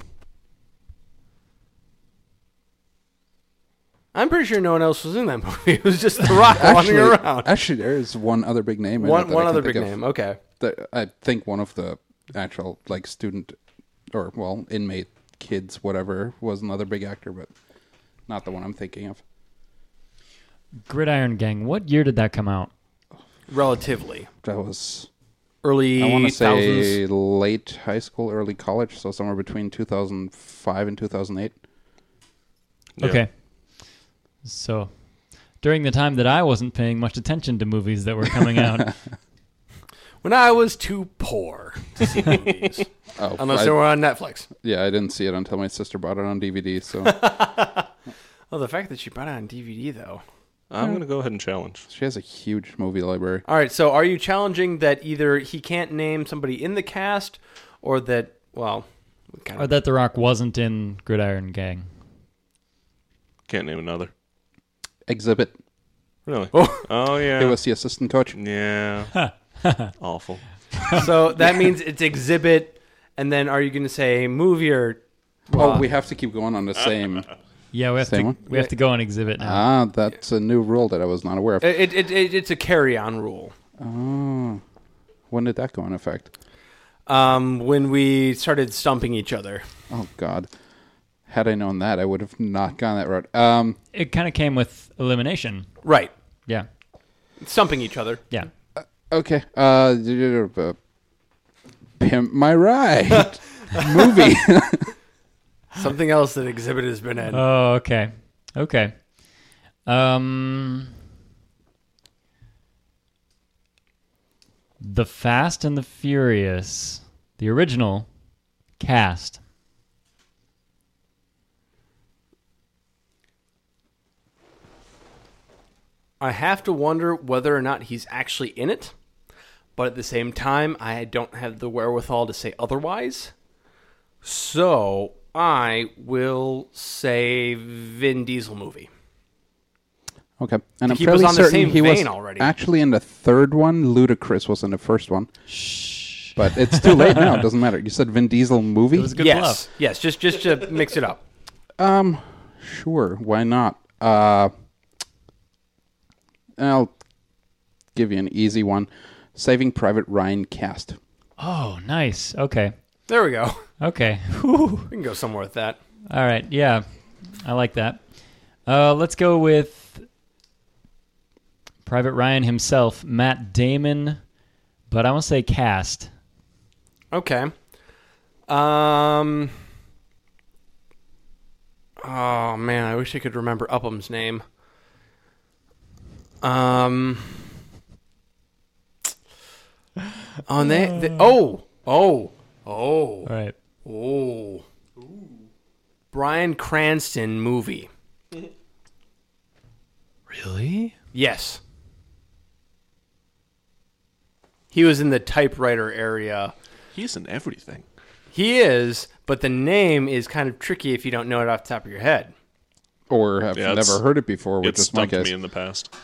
I'm pretty sure no one else was in that movie. It was just The Rock wandering around. Actually, there is one other big name. In it One that one I other can big think of. name. Okay. The, I think one of the actual like student or well inmate kids, whatever, was another big actor, but not the one I'm thinking of. Gridiron Gang. What year did that come out? Relatively That was early I want to thousands. say late high school, early college, so somewhere between two thousand five and two thousand eight. Yeah. Okay. So, during the time that I wasn't paying much attention to movies that were coming out. When I was too poor to see movies, Oh, unless I- they were on Netflix. yeah, I didn't see it until my sister bought it on D V D. So Oh, the fact that she brought it on D V D though. I'm going to go ahead and challenge. she has a huge movie library. All right, so are you challenging that either he can't name somebody in the cast, or that well, we kind Or of that The Rock wasn't in Gridiron Gang. Can't name another. Exhibit. Really? Oh. Oh, yeah. He was the assistant coach. Yeah. Awful. So that means it's Exhibit, and then are you going to say movie or? Oh, we have to keep going on the same. Yeah, we have Same to one? we have to go on Exhibit now. Ah, that's a new rule that I was not aware of. It, it, it it's a carry-on rule. Oh, when did that go in effect? Um, when we started stumping each other. Oh God, had I known that, I would have not gone that route. Um, It kind of came with elimination. Right. Yeah. Stumping each other. Yeah. okay. Uh, Pimp My Ride movie. Something else that Exhibit has been in. Oh, okay. Okay. Um The Fast and the Furious, the original cast. I have to wonder whether or not he's actually in it, but at the same time, I don't have the wherewithal to say otherwise. So I will say Vin Diesel movie. Okay, and I'm keep us fairly on the certain same he was vein already. actually in the third one. Ludacris was in the first one. Shh. But it's too late now. It doesn't matter. You said Vin Diesel movie. It was a good yes, bluff. yes, just just to mix it up. Um, sure. Why not? Uh, I'll give you an easy one. Saving Private Ryan cast. Oh, nice. Okay. There we go. Okay. Whew. We can go somewhere with that. All right. Yeah. I like that. Uh, let's go with Private Ryan himself, Matt Damon, but I want to say cast. Okay. Um. Oh man, I wish I could remember Upham's name. Um. Oh, and they, they. Oh. Oh. Oh. All right. Oh. Bryan Cranston movie. Really? Yes. He was in the typewriter area. He's in everything. He is, but the name is kind of tricky if you don't know it off the top of your head. Or have Yeah, it's- never heard it before, which It's is my stumped case. me in the past.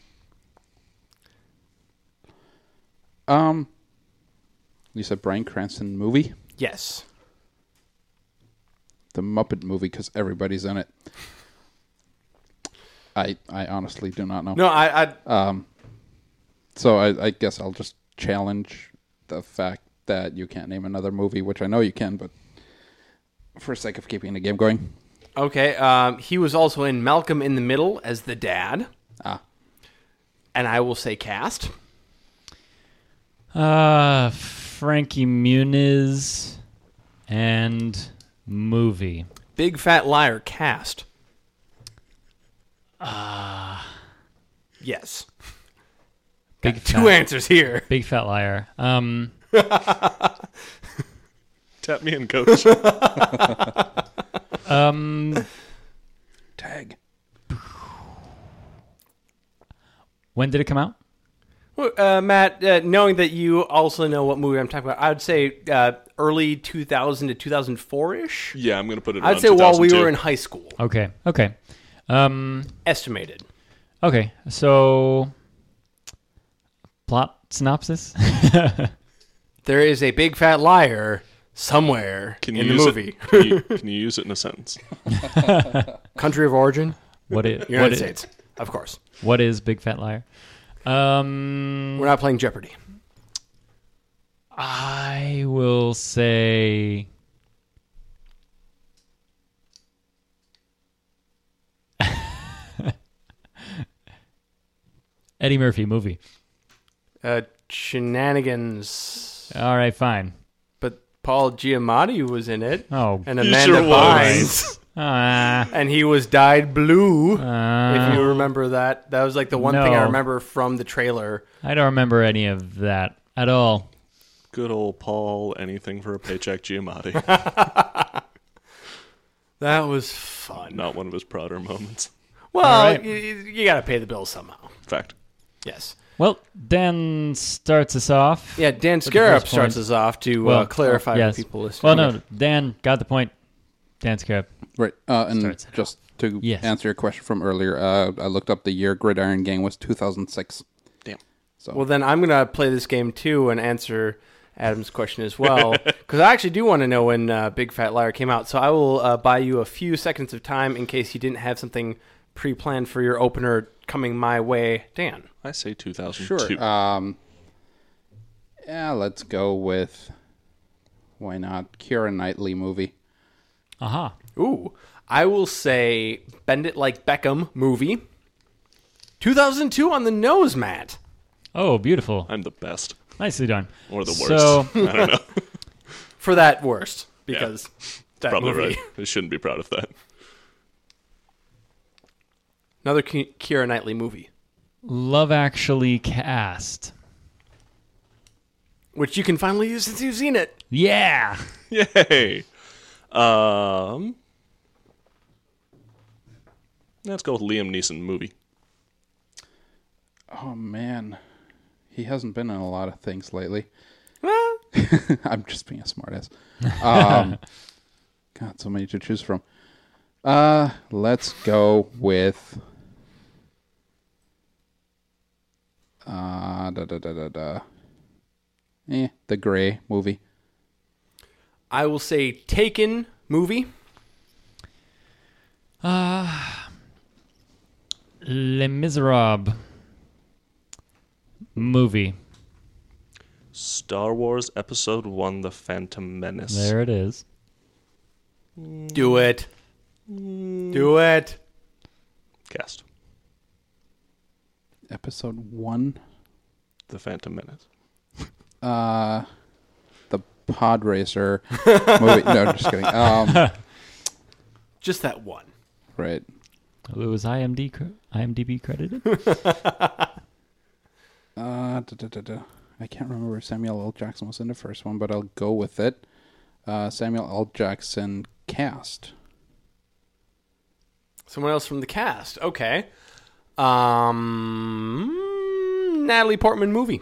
Um, you said Bryan Cranston movie? Yes. The Muppet movie, because everybody's in it. I I honestly do not know. No, I... I So I, I guess I'll just challenge the fact that you can't name another movie, which I know you can, but for sake of keeping the game going. okay, um, he was also in Malcolm in the Middle as the dad. Ah. And I will say cast. Uh, Frankie Muniz and movie. Big Fat Liar cast. Ah. Uh, yes. Big Got two fat, answers here. Big Fat Liar. Um, Tap me in, coach. um, Tag. when did it come out? Well, Uh, Matt, uh, knowing that you also know what movie I'm talking about, I would say uh, early two thousand to two thousand four-ish. Yeah, I'm going to put it I'd around say while we two thousand two. were in high school. Okay. Okay. Um, Estimated. okay. So, plot synopsis. There is a big fat liar somewhere Can you in the use movie. It, can, you, can you use it in a sentence? Country of origin? What is United what is, States. Of course. what is Big Fat Liar? Um, We're not playing Jeopardy. I will say Eddie Murphy movie. Uh, shenanigans. All right, fine. But Paul Giamatti was in it. Oh, And He Amanda sure was. Bynes. ah, And he was dyed blue. If uh, you remember that. That was like the one thing I No. remember from the trailer. I don't remember any of that at all. Good old Paul, anything for a paycheck Giamatti. That was fun. Not one of his prouder moments. Well, All right. you, you got to pay the bills somehow. Fact. Yes. Well, Dan starts us off. Yeah, Dan the Scarab first starts point. us off to Well, uh, clarify yes. for people listening. Well, no, Dan got the point. Dan Scarab. Right. Uh, and Starts it just to Yes. answer your question from earlier, uh, I looked up the year Gridiron Gang was two thousand six. Damn. So Well, then I'm going to play this game too and answer Adam's question as well. Because I actually do want to know when uh, Big Fat Liar came out. So I will uh, buy you a few seconds of time in case you didn't have something pre-planned for your opener coming my way. Dan. I say two thousand two. sure. Um, yeah, let's go with why not Keira Knightley movie. Aha. Ooh. I will say Bend It Like Beckham movie. two thousand two on the nose, Matt. Oh, beautiful. I'm the best. Nicely done. Or the worst. So, I don't know. For that worst. Because that Probably movie. right. I shouldn't be proud of that. Another Ke- Keira Knightley movie. Love Actually cast. Which you can finally use since you've seen it. Yeah. Yay. Um, let's go with Liam Neeson movie. Oh man, he hasn't been in a lot of things lately. I'm just being a smartass. Um, God, so many to choose from. Uh, let's go with. Uh, da da da da da. Eh, the Gray movie. I will say Taken movie. Uh, Les Miserables movie. Star Wars Episode One: The Phantom Menace. There it is. Do it. Do it. Cast. Episode one. The Phantom Menace. Uh, the Pod Racer movie. No, just kidding. Um, Just that one. Right. It was I M D cr- I M D B credited. Uh, da, da, da, da. I can't remember if Samuel L. Jackson was in the first one, but I'll go with it. Uh, Samuel L. Jackson cast. Someone else from the cast. Okay. Um, Natalie Portman movie.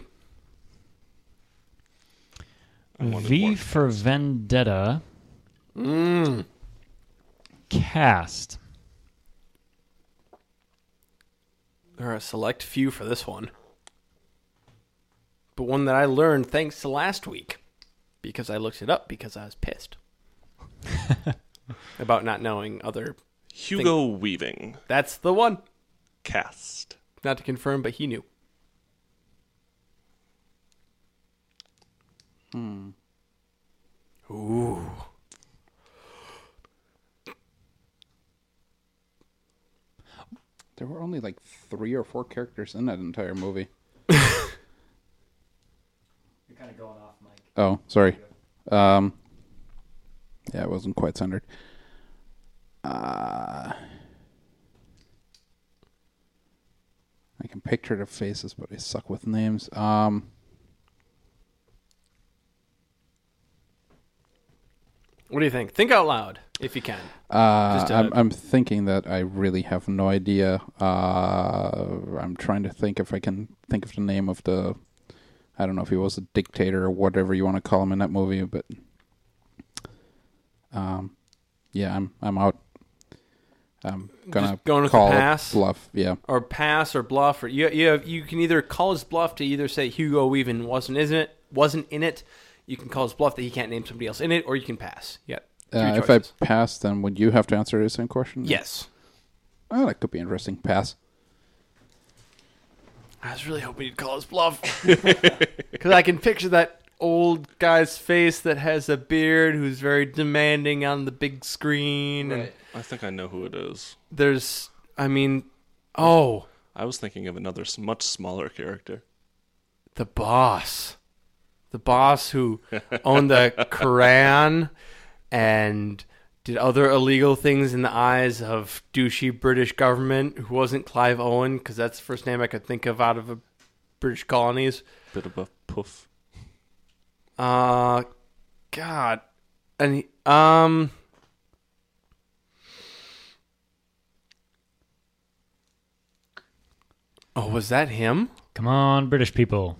V for Vendetta. Mm. Cast. There are a select few for this one. But one that I learned thanks to last week. Because I looked it up because I was pissed. About not knowing other... Hugo thing. Weaving. That's the one. Cast. Not to confirm, but he knew. Hmm. Ooh. There were only like three or four characters in that entire movie. You're kind of going off, Mike. Oh, sorry. Um, yeah, it wasn't quite centered. Uh, I can picture the faces, but I suck with names. Um, What do you think? Think out loud, if you can. uh, Just, uh, I'm, I'm thinking that I really have no idea. Uh, I'm trying to think if I can think of the name of the... I don't know if he was a dictator or whatever you want to call him in that movie, but... Um, yeah, I'm I'm out. I'm gonna Just going with call the it pass? bluff. Yeah. Or pass or bluff. Or you, you, have, you can either call his bluff to either say Hugo Weaving wasn't, isn't it, wasn't in it. You can call his bluff that he can't name somebody else in it, or you can pass. Yeah. Uh, if I pass, then would you have to answer the same question? Yes. Oh, that could be interesting. Pass. I was really hoping you'd call his bluff. Because I can picture that old guy's face that has a beard who's very demanding on the big screen. Right. And I think I know who it is. there's, I mean, oh, I was thinking of another s- much smaller character. the boss. The boss who owned the Quran and did other illegal things in the eyes of douchey British government, who wasn't Clive Owen, because that's the first name I could think of out of the British colonies. Bit of a poof. Uh, God. And he, um... Oh, was that him? Come on, British people.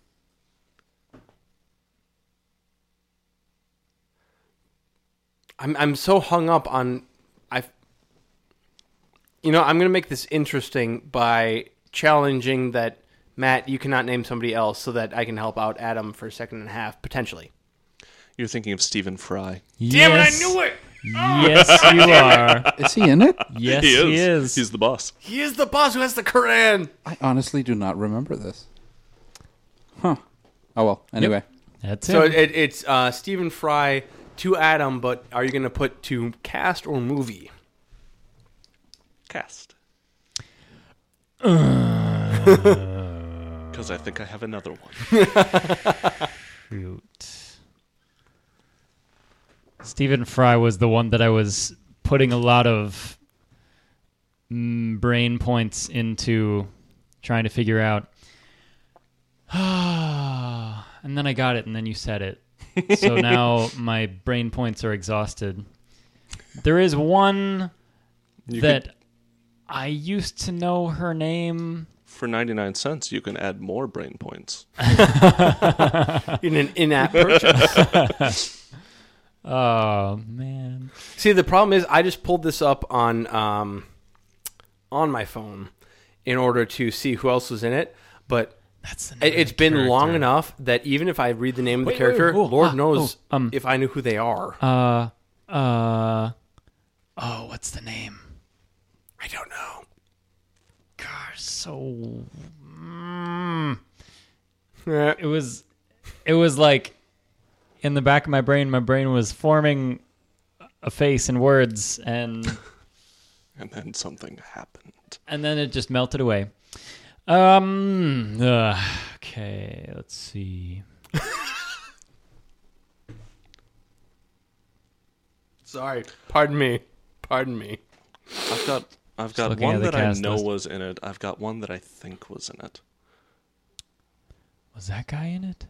I'm I'm so hung up on I. You know, I'm going to make this interesting by challenging that Matt, you cannot name somebody else, so that I can help out Adam for a second and a half potentially. You're thinking of Stephen Fry. Damn Yes. it! I knew it. Yes, you are. Is he in it? Yes, he is. he is. He's the boss. He is the boss who has the Quran. I honestly do not remember this. Huh. Oh well. Anyway. That's So it. it, it's uh, Stephen Fry to Adam, but are you going to put to cast or movie? Cast. Because I think I have another one. Shoot. Stephen Fry was the one that I was putting a lot of mm, brain points into trying to figure out. And then I got it, and then you said it. So now my brain points are exhausted. There is one You that could- I used to know her name. For ninety-nine cents, you can add more brain points. In an in-app purchase. Oh, man. See, the problem is I just pulled this up on um, on my phone in order to see who else was in it, but That's the it, it's been character. long enough that even if I read the name of the Wait, character, wait, oh, Lord ah, knows oh, um, if I knew who they are. Uh, uh, oh, what's the name? I don't know. Gosh, so mm, Eh, it was, it was like in the back of my brain. My brain was forming a face and words, and And then something happened. and then it just melted away. Um. uh, okay, let's see. Sorry. Pardon me. Pardon me. I've got I've got looking one at the that I cast know list. was in it. I've got one that I think was in it. Was that guy in it?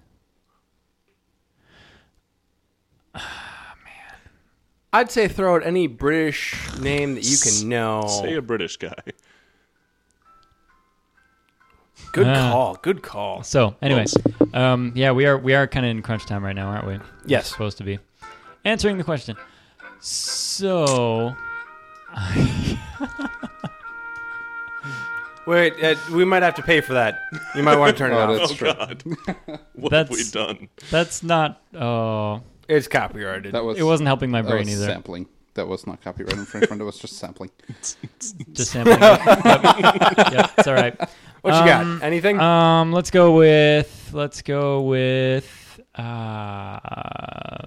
I'd say throw out any British name that you can know. Say a British guy. Good Ah. call. Good call. So, anyways, um, yeah, we are we are kind of in crunch time right now, aren't we? Yes. We're supposed to be answering the question. So, Wait, uh, we might have to pay for that. You might want to turn it Oh, off. that's Oh true. God, what have we That's- done? that's not. Oh, It's copyrighted. That was it wasn't helping my that brain was either. sampling. That was not copyright infringement. It was just sampling. Just sampling. it. Yep. Yep, it's all right. what you Um, got? Anything? Um, let's go with let's go with uh,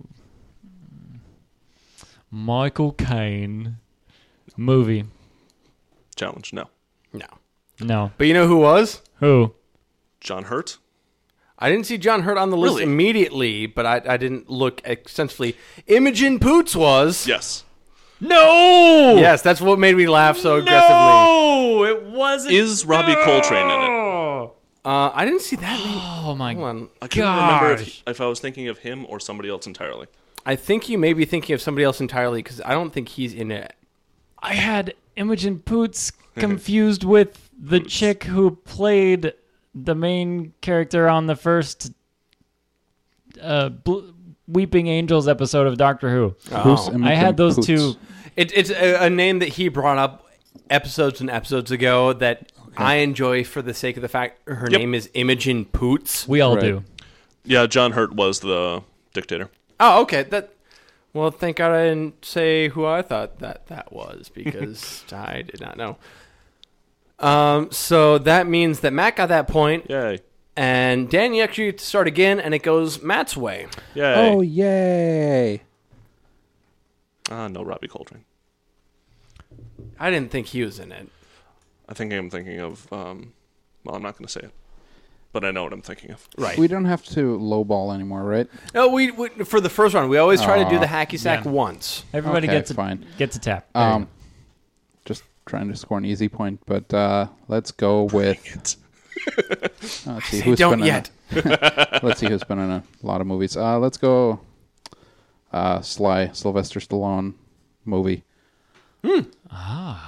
Michael Caine movie. Challenge, no. no. No, But you know who was? who? John Hurt? I didn't see John Hurt on the list Really? immediately, but I, I didn't look extensively. Imogen Poots was. Yes. No. Yes, that's what made me laugh so aggressively. No, it wasn't. Is Robbie Coltrane in it? Oh, Uh, I didn't see that name. oh my Hold on. I couldn't remember if, gosh. if I was thinking of him or somebody else entirely. I think you may be thinking of somebody else entirely because I don't think he's in it. I had Imogen Poots confused with the chick who played the main character on the first uh, Bl- Weeping Angels episode of Doctor Who. Who's Oh. Imogen I had those Poots? two. It, it's a, a name that he brought up episodes and episodes ago that I enjoy for the sake of the fact her Yep. name is Imogen Poots. We all Right. do. Yeah, John Hurt was the dictator. Oh, okay. That. Well, thank God I didn't say who I thought that that was because I did not know. Um, so that means that Matt got that point, Yay. and Dan, you actually get to start again, and it goes Matt's way. Yay. Oh yay! Ah, no Robbie Coltrane. I didn't think he was in it. I think I'm thinking of, um, well, I'm not going to say it. But I know what I'm thinking of. Right. We don't have to lowball anymore, right? No, we, we for the first one, we always try to do Aw. the hacky sack Yeah. once. Everybody Okay, gets a, fine. gets a tap. There you Um, just trying to score an easy point, but uh, let's go with. It. uh, let's see Say who's don't been yet. In a, let's see who's been in a lot of movies. Uh, let's go. Uh, Sly Sylvester Stallone movie. go. Ah,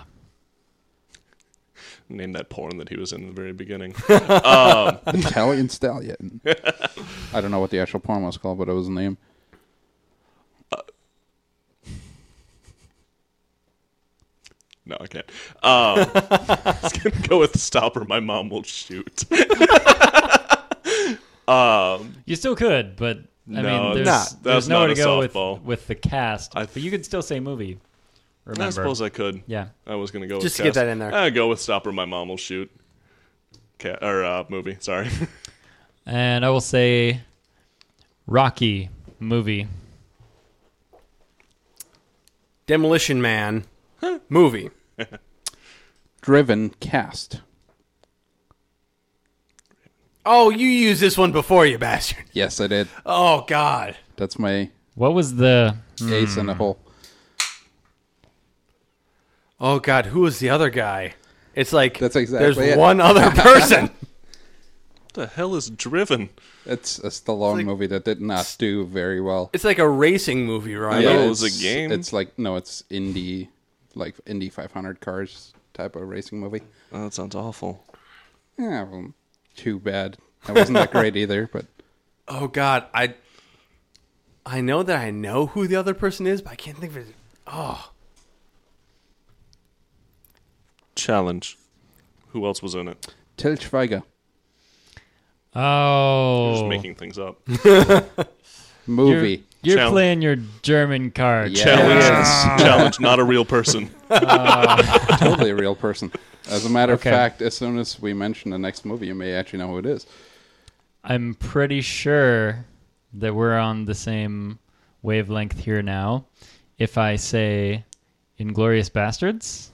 Name that porn that he was in in the very beginning. Italian Stallion. I don't know what the actual porn was called, but it was a name. No, I can't. Um, I was going to go with Stop or My Mom Will Shoot. um, you still could, but I No, mean, there's, Nah, there's that's nowhere not to a go with softball. with the cast. I but you could still say movie. Remember? I suppose I could. Yeah. I was going to go Just to with get cast. that in there. I'd go with Stop or My Mom Will Shoot. Cat, or uh, movie, sorry. And I will say Rocky movie. Demolition Man movie. Driven cast. Oh, you used this one before, you bastard. Yes, I did. Oh, God. That's my What was the ace in the hole. Oh, God. Who was the other guy? It's like That's exactly there's it. one other person. What the hell is Driven? It's a Stallone like- movie that did not do very well. It's like a racing movie, right? Yeah. Yeah, it was a it's- game? It's like no, it's Indy, like Indy five hundred cars type of racing movie. Oh, that sounds awful. Yeah, well, too bad. That wasn't that great either. But Oh, God. I I know that I know who the other person is, but I can't think of it. Oh. Challenge. Who else was in it? Til Schweiger Oh, Just making things up. movie. You're, you're Challenge. playing your German card. Yeah. Challenge. Challenge. Not a real person. Totally a real person. As a matter Okay. of fact, as soon as we mention the next movie, you may actually know who it is. I'm pretty sure that we're on the same wavelength here now. If I say Inglorious Bastards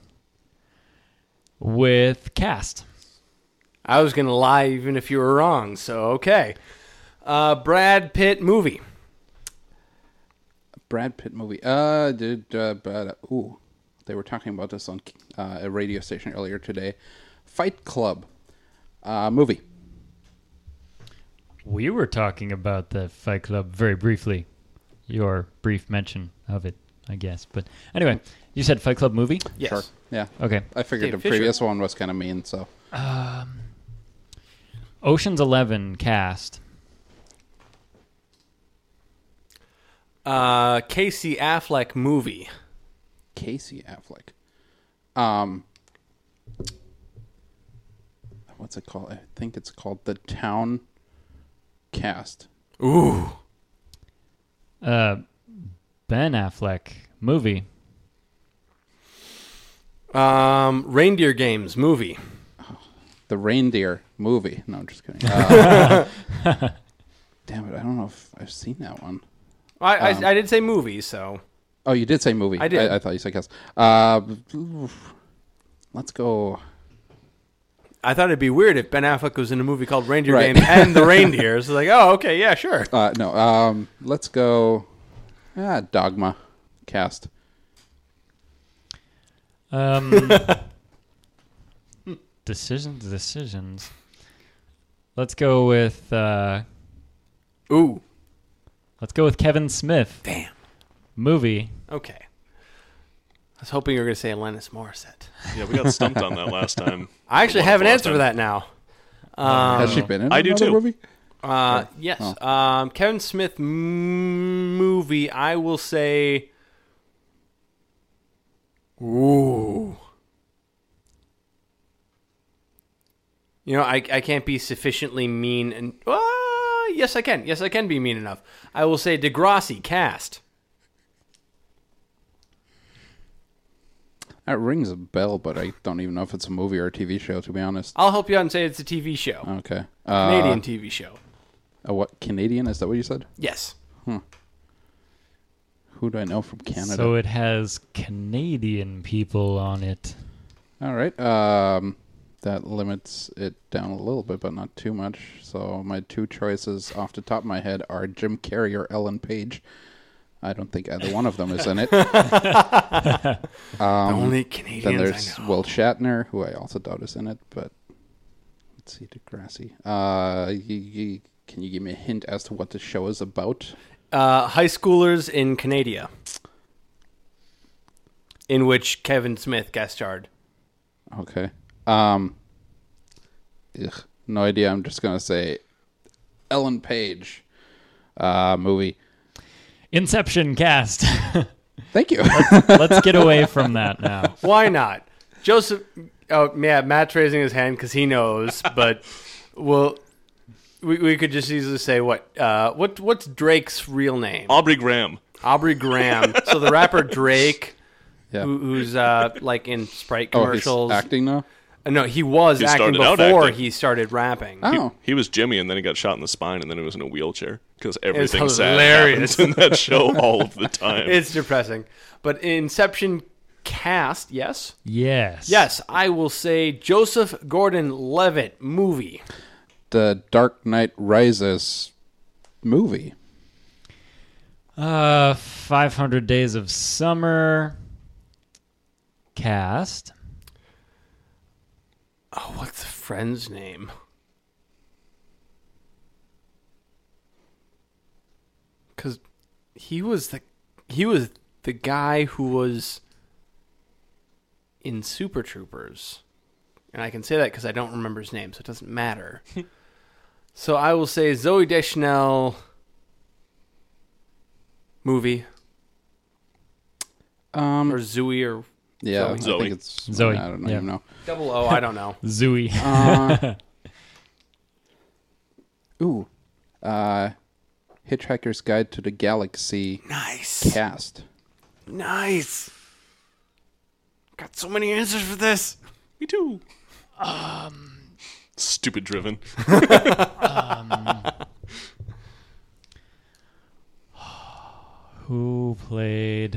with cast. I was going to lie even if you were wrong, so okay. Uh, Brad Pitt movie. Brad Pitt movie. Uh, did uh, but uh, ooh, they were talking about this on uh, a radio station earlier today. Fight Club uh, movie. We were talking about the Fight Club very briefly. Your brief mention of it, I guess. But anyway, you said Fight Club movie? Yes. Sure. Yeah. Okay. I figured Dave the Fisher. previous one was kind of mean, so. Um, Ocean's Eleven cast. Uh, Casey Affleck movie. Casey Affleck. Um, what's it called? I think it's called The Town Cast. Ooh. Uh, Ben Affleck movie. Um, Reindeer Games movie. The Reindeer movie. No, I'm just kidding. Uh, damn it, I don't know if I've seen that one. I, Um, I, I did say movie, so Oh, you did say movie. I did. I, I thought you said cast. Uh, let's go. I thought it'd be weird if Ben Affleck was in a movie called Reindeer Right. Games and the Reindeers. Like, oh, okay, yeah, sure. Uh, no, um, let's go. Ah, Dogma cast. Um, decisions, decisions. Let's go with uh, Ooh, let's go with Kevin Smith damn. movie. Okay. I was hoping you were going to say Alanis Morissette. Yeah, we got stumped on that last time. I actually Well, have an last answer time. for that now. Um, Has she been in I do another too. movie? Uh, yes. Oh. Um, Kevin Smith m- movie. I will say. Ooh. You know, I I can't be sufficiently mean and. Uh, yes, I can. Yes, I can be mean enough. I will say Degrassi cast. That rings a bell, but I don't even know if it's a movie or a T V show, to be honest. I'll help you out and say it's a T V show, Okay. Uh, Canadian T V show. Uh, what, Canadian? Is that what you said? Yes. Who do I know from Canada? So it has Canadian people on it. All right. Um, that limits it down a little bit, but not too much. So my two choices off the top of my head are Jim Carrey or Ellen Page. I don't think either one of them is in it. the only Then Canadians there's I know. Will Shatner, who I also doubt is in it, but let's see, Degrassi. Uh, you, you, can you give me a hint as to what the show is about? Uh, high schoolers in Canada, in which Kevin Smith guest starred. Okay. Um, ugh, no idea. I'm just gonna say Ellen Page uh, movie. Inception cast. Thank you. Let's get away from that now. Why not? Joseph. Oh, yeah, Matt's raising his hand because he knows, but well, we we could just easily say what uh what what's Drake's real name? Aubrey Graham. Aubrey Graham. So the rapper Drake, Yeah. who, who's uh like in Sprite Oh, he's commercials. acting now. Uh, no, he was He acting started out before acting. he started rapping. Oh, He was Jimmy, and then he got shot in the spine, and then he was in a wheelchair because everything sad hilarious. happens in that show all of the time. It's depressing. But Inception cast, yes? Yes. Yes, I will say Joseph Gordon-Levitt movie. the Dark Knight Rises movie. Uh, five hundred Days of Summer cast. Oh, what's the friend's name? Because he was the he was the guy who was in Super Troopers, and I can say that because I don't remember his name, so it doesn't matter. So I will say Zoe Deschanel movie Um, or Zooey or yeah, I Zoe. think it's Zoe, I don't yeah. even know. Double O. I don't know. Zooey. Uh, ooh, uh, Hitchhiker's Guide to the Galaxy Nice, cast. nice. Got so many answers for this. Me too. Um, Stupid driven. Who played?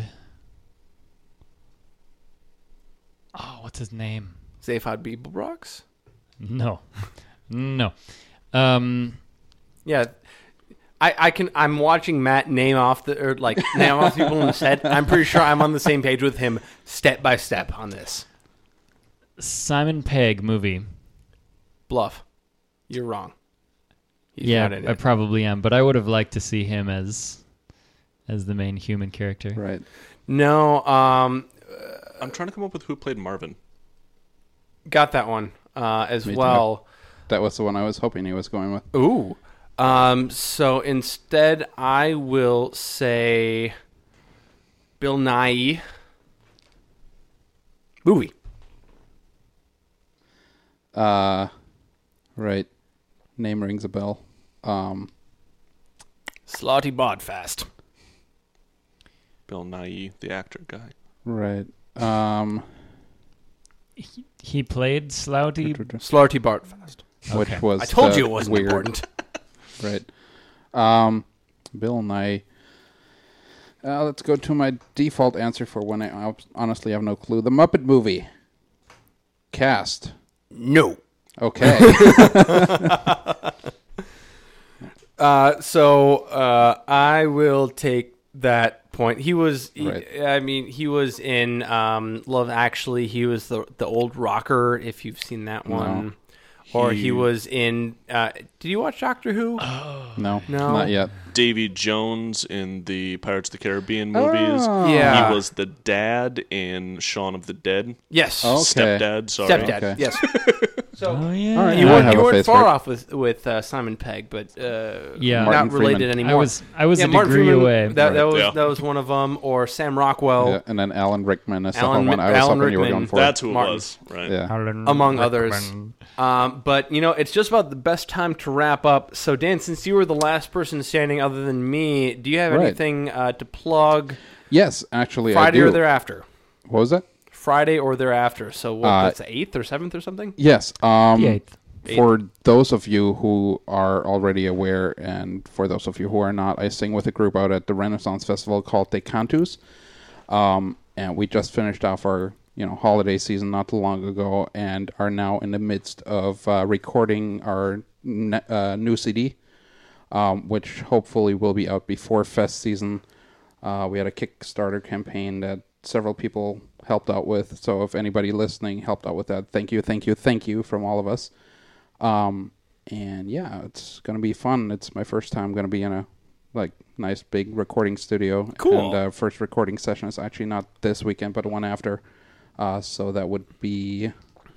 Oh, what's his name? Zaphod Beeblebrox? No, no. Um, Yeah. I, I can. I'm watching Matt name off the or like name off people in the set. I'm pretty sure I'm on the same page with him, step by step on this. Simon Pegg movie. Bluff. You're wrong. He's yeah, not in I it. probably am, but I would have liked to see him as as the main human character. Right. No. Um. I'm trying to come up with who played Marvin. Got that one uh, as Me too. well. That was the one I was hoping he was going with. Ooh. Um, so instead, I will say Bill Nye. Movie. Uh, right. Name rings a bell. Um, Slotty Bodfast. Bill Nye, the actor guy. right. Um, He played Slouty. Slotty Bodfast. which Okay. was I told the you it wasn't weird, important. Right. Um, Bill Nye. Uh, let's go to my default answer for when I honestly have no clue. The Muppet Movie. Cast. No. Okay. Uh, so uh, I will take that point. He was, he- Right. I mean, he was in um, Love Actually. He was the the old rocker, if you've seen that one. Or he, He- was in. Uh, did you watch Doctor Who? no, No. not yet. Davy Jones in the Pirates of the Caribbean movies. Oh. Yeah. He was the dad in Shaun of the Dead. Yes. Okay. Stepdad, sorry. Stepdad. Okay. Yes. So Oh yeah. All right, you I weren't, have you a weren't face far for it. off with with uh, Simon Pegg, but uh, Yeah. not Martin related Freeman. anymore. I was I was yeah, a Martin degree Freeman, away. That, that Right, was yeah. that was one of them, or Sam Rockwell, Yeah, and then Alan Rickman is the Alan one I was Alan hoping you were Rickman. going for. That's who it Martin. was, right? yeah. among others. Um, but you know, it's just about the best time to wrap up. So, Dan, since you were the last person standing other than me, do you have Right. anything uh, to plug? Yes, actually, Friday I do. or thereafter? What was that? Friday or thereafter. So, what? Uh, that's the eighth or seventh or something. Yes. Um, The eighth. For those of you who are already aware, and for those of you who are not, I sing with a group out at the Renaissance Festival called De Cantus. Um, and we just finished off our you know holiday season not too long ago, and are now in the midst of uh, recording our ne- uh, new C D, um, which hopefully will be out before Fest season. Uh, we had a Kickstarter campaign that several people helped out with. So if anybody listening helped out with that, thank you, thank you, thank you from all of us. Um, and yeah, it's gonna be fun. It's my first time gonna be in a like nice big recording studio. Cool. And uh, first recording session is actually not this weekend, but the one after. Uh, so that would be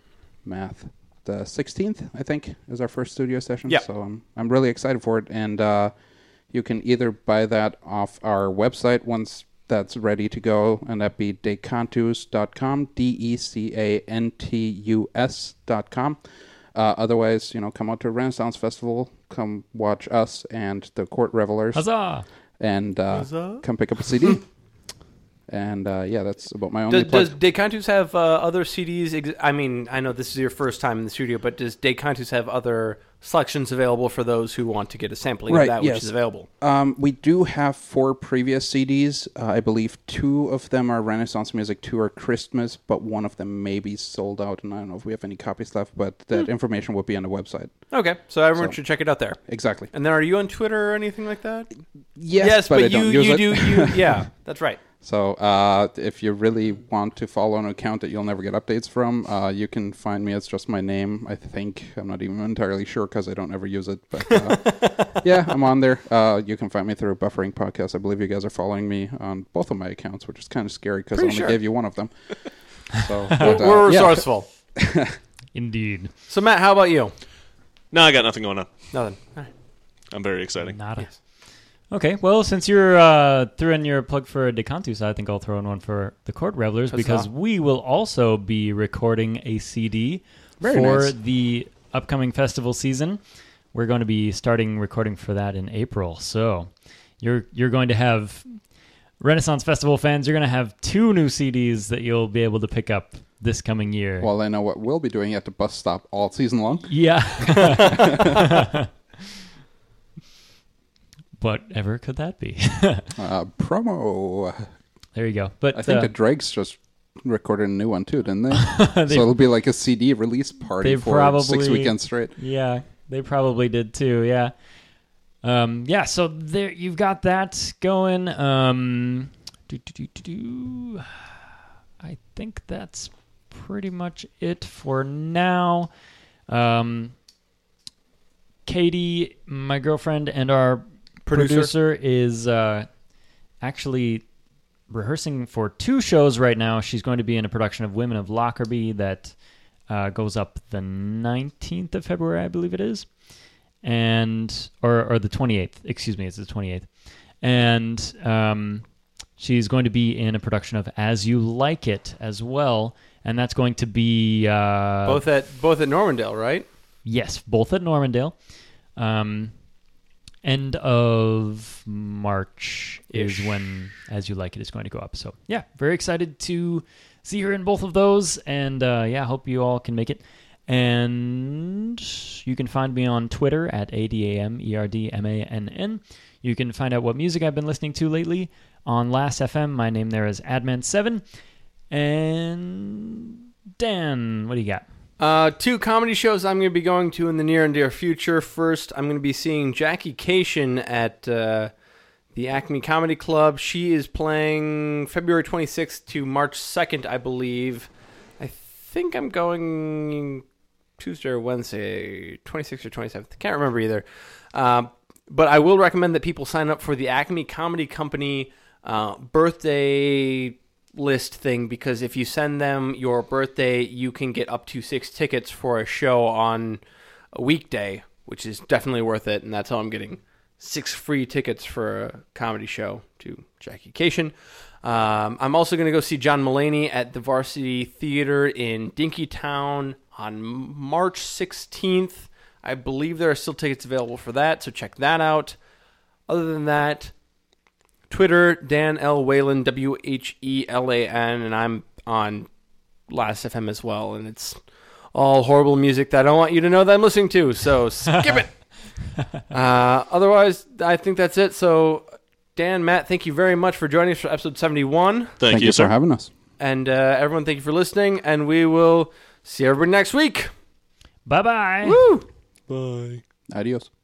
math. The sixteenth, I think, is our first studio session. Yeah. So I'm I'm really excited for it, and uh, you can either buy that off our website once that's ready to go, and that'd be decantus dot com, D E C A N T U S dot com. Uh, otherwise, you know, come out to Renaissance Festival, come watch us and the Court Revelers, Huzzah! and uh, Huzzah. come pick up a C D. And uh, yeah, that's about my only Does, plug. does De Cantus have uh, other C Ds? Ex- I mean, I know this is your first time in the studio, but does De Cantus have other selections available for those who want to get a sampling Right, of that, yes. which is available? Um, we do have four previous C Ds. Uh, I believe two of them are Renaissance Music, two are Christmas, but one of them may be sold out, and I don't know if we have any copies left, but that Hmm. information will be on the website. Okay, so everyone So- should check it out there. Exactly. And then, are you on Twitter or anything like that? Yes, but, I you don't use you it. do you yeah, that's right. So uh, if you really want to follow an account that you'll never get updates from, uh, you can find me. It's just my name, I think. I'm not even entirely sure because I don't ever use it. But uh, yeah, I'm on there. Uh, you can find me through Buffering Podcast. I believe you guys are following me on both of my accounts, which is kind of scary because I Pretty only sure. gave you one of them. So We're, but, uh, we're yeah. resourceful. Indeed. So, Matt, how about you? No, I got nothing going on. Nothing. All right. I'm very excited. Nada. Yes. Okay, well, since you're uh, throwing your plug for Decantus, I think I'll throw in one for the Court Revelers Huzzah. because we will also be recording a C D Very for nice. the upcoming festival season. We're going to be starting recording for that in April. So you're you're going to have Renaissance Festival fans. You're going to have two new C Ds that you'll be able to pick up this coming year. Well, I know what we'll be doing at the bus stop all season long. Yeah. Whatever could that be? Uh, promo. There you go. But I think uh, the Dregs just recorded a new one too, didn't they? so it'll be like a C D release party they for probably- six weekends straight. yeah, they probably did too. Yeah. Um, yeah, so there you've got that going. Um, do, do, do, do, do. I think that's pretty much it for now. Um, Katie, my girlfriend, and our Producer. producer, is uh, actually rehearsing for two shows right now. She's going to be in a production of Women of Lockerbie that uh, goes up the nineteenth of February, I believe it is, and or or the twenty-eighth. Excuse me, it's the twenty-eighth, and um, she's going to be in a production of As You Like It as well, and that's going to be uh, both at both at Normandale, right? yes, both at Normandale. Um, end of March Ish. is when As You Like It is going to go up. So yeah, very excited to see her in both of those, and uh, yeah, hope you all can make it. And you can find me on Twitter at A D A M E R D M A N N. You can find out what music I've been listening to lately on Last F M. My name there is Adman seven. And Dan, what do you got? Uh, two comedy shows I'm going to be going to in the near and dear future. First, I'm going to be seeing Jackie Cation at uh, the Acme Comedy Club. She is playing February twenty-sixth to March second, I believe. I think I'm going Tuesday or Wednesday, twenty-sixth or twenty-seventh. Can't remember either. Um, but I will recommend that people sign up for the Acme Comedy Company uh, birthday list thing, because if you send them your birthday, you can get up to six tickets for a show on a weekday, which is definitely worth it. And that's how I'm getting six free tickets for a comedy show to Jackie Cation. Um, I'm also going to go see John Mulaney at the Varsity Theater in Dinkytown on March sixteenth. I believe there are still tickets available for that, so check that out. Other than that, Twitter, Dan L. Whalen, W H E L A N, and I'm on Last F M as well, and it's all horrible music that I don't want you to know that I'm listening to, so skip it. Uh, otherwise, I think that's it. So, Dan, Matt, thank you very much for joining us for episode seventy-one. Thank, Thank you, you sir. for having us. And uh, everyone, thank you for listening, and we will see everybody next week. Bye-bye. Woo! Bye. Adios.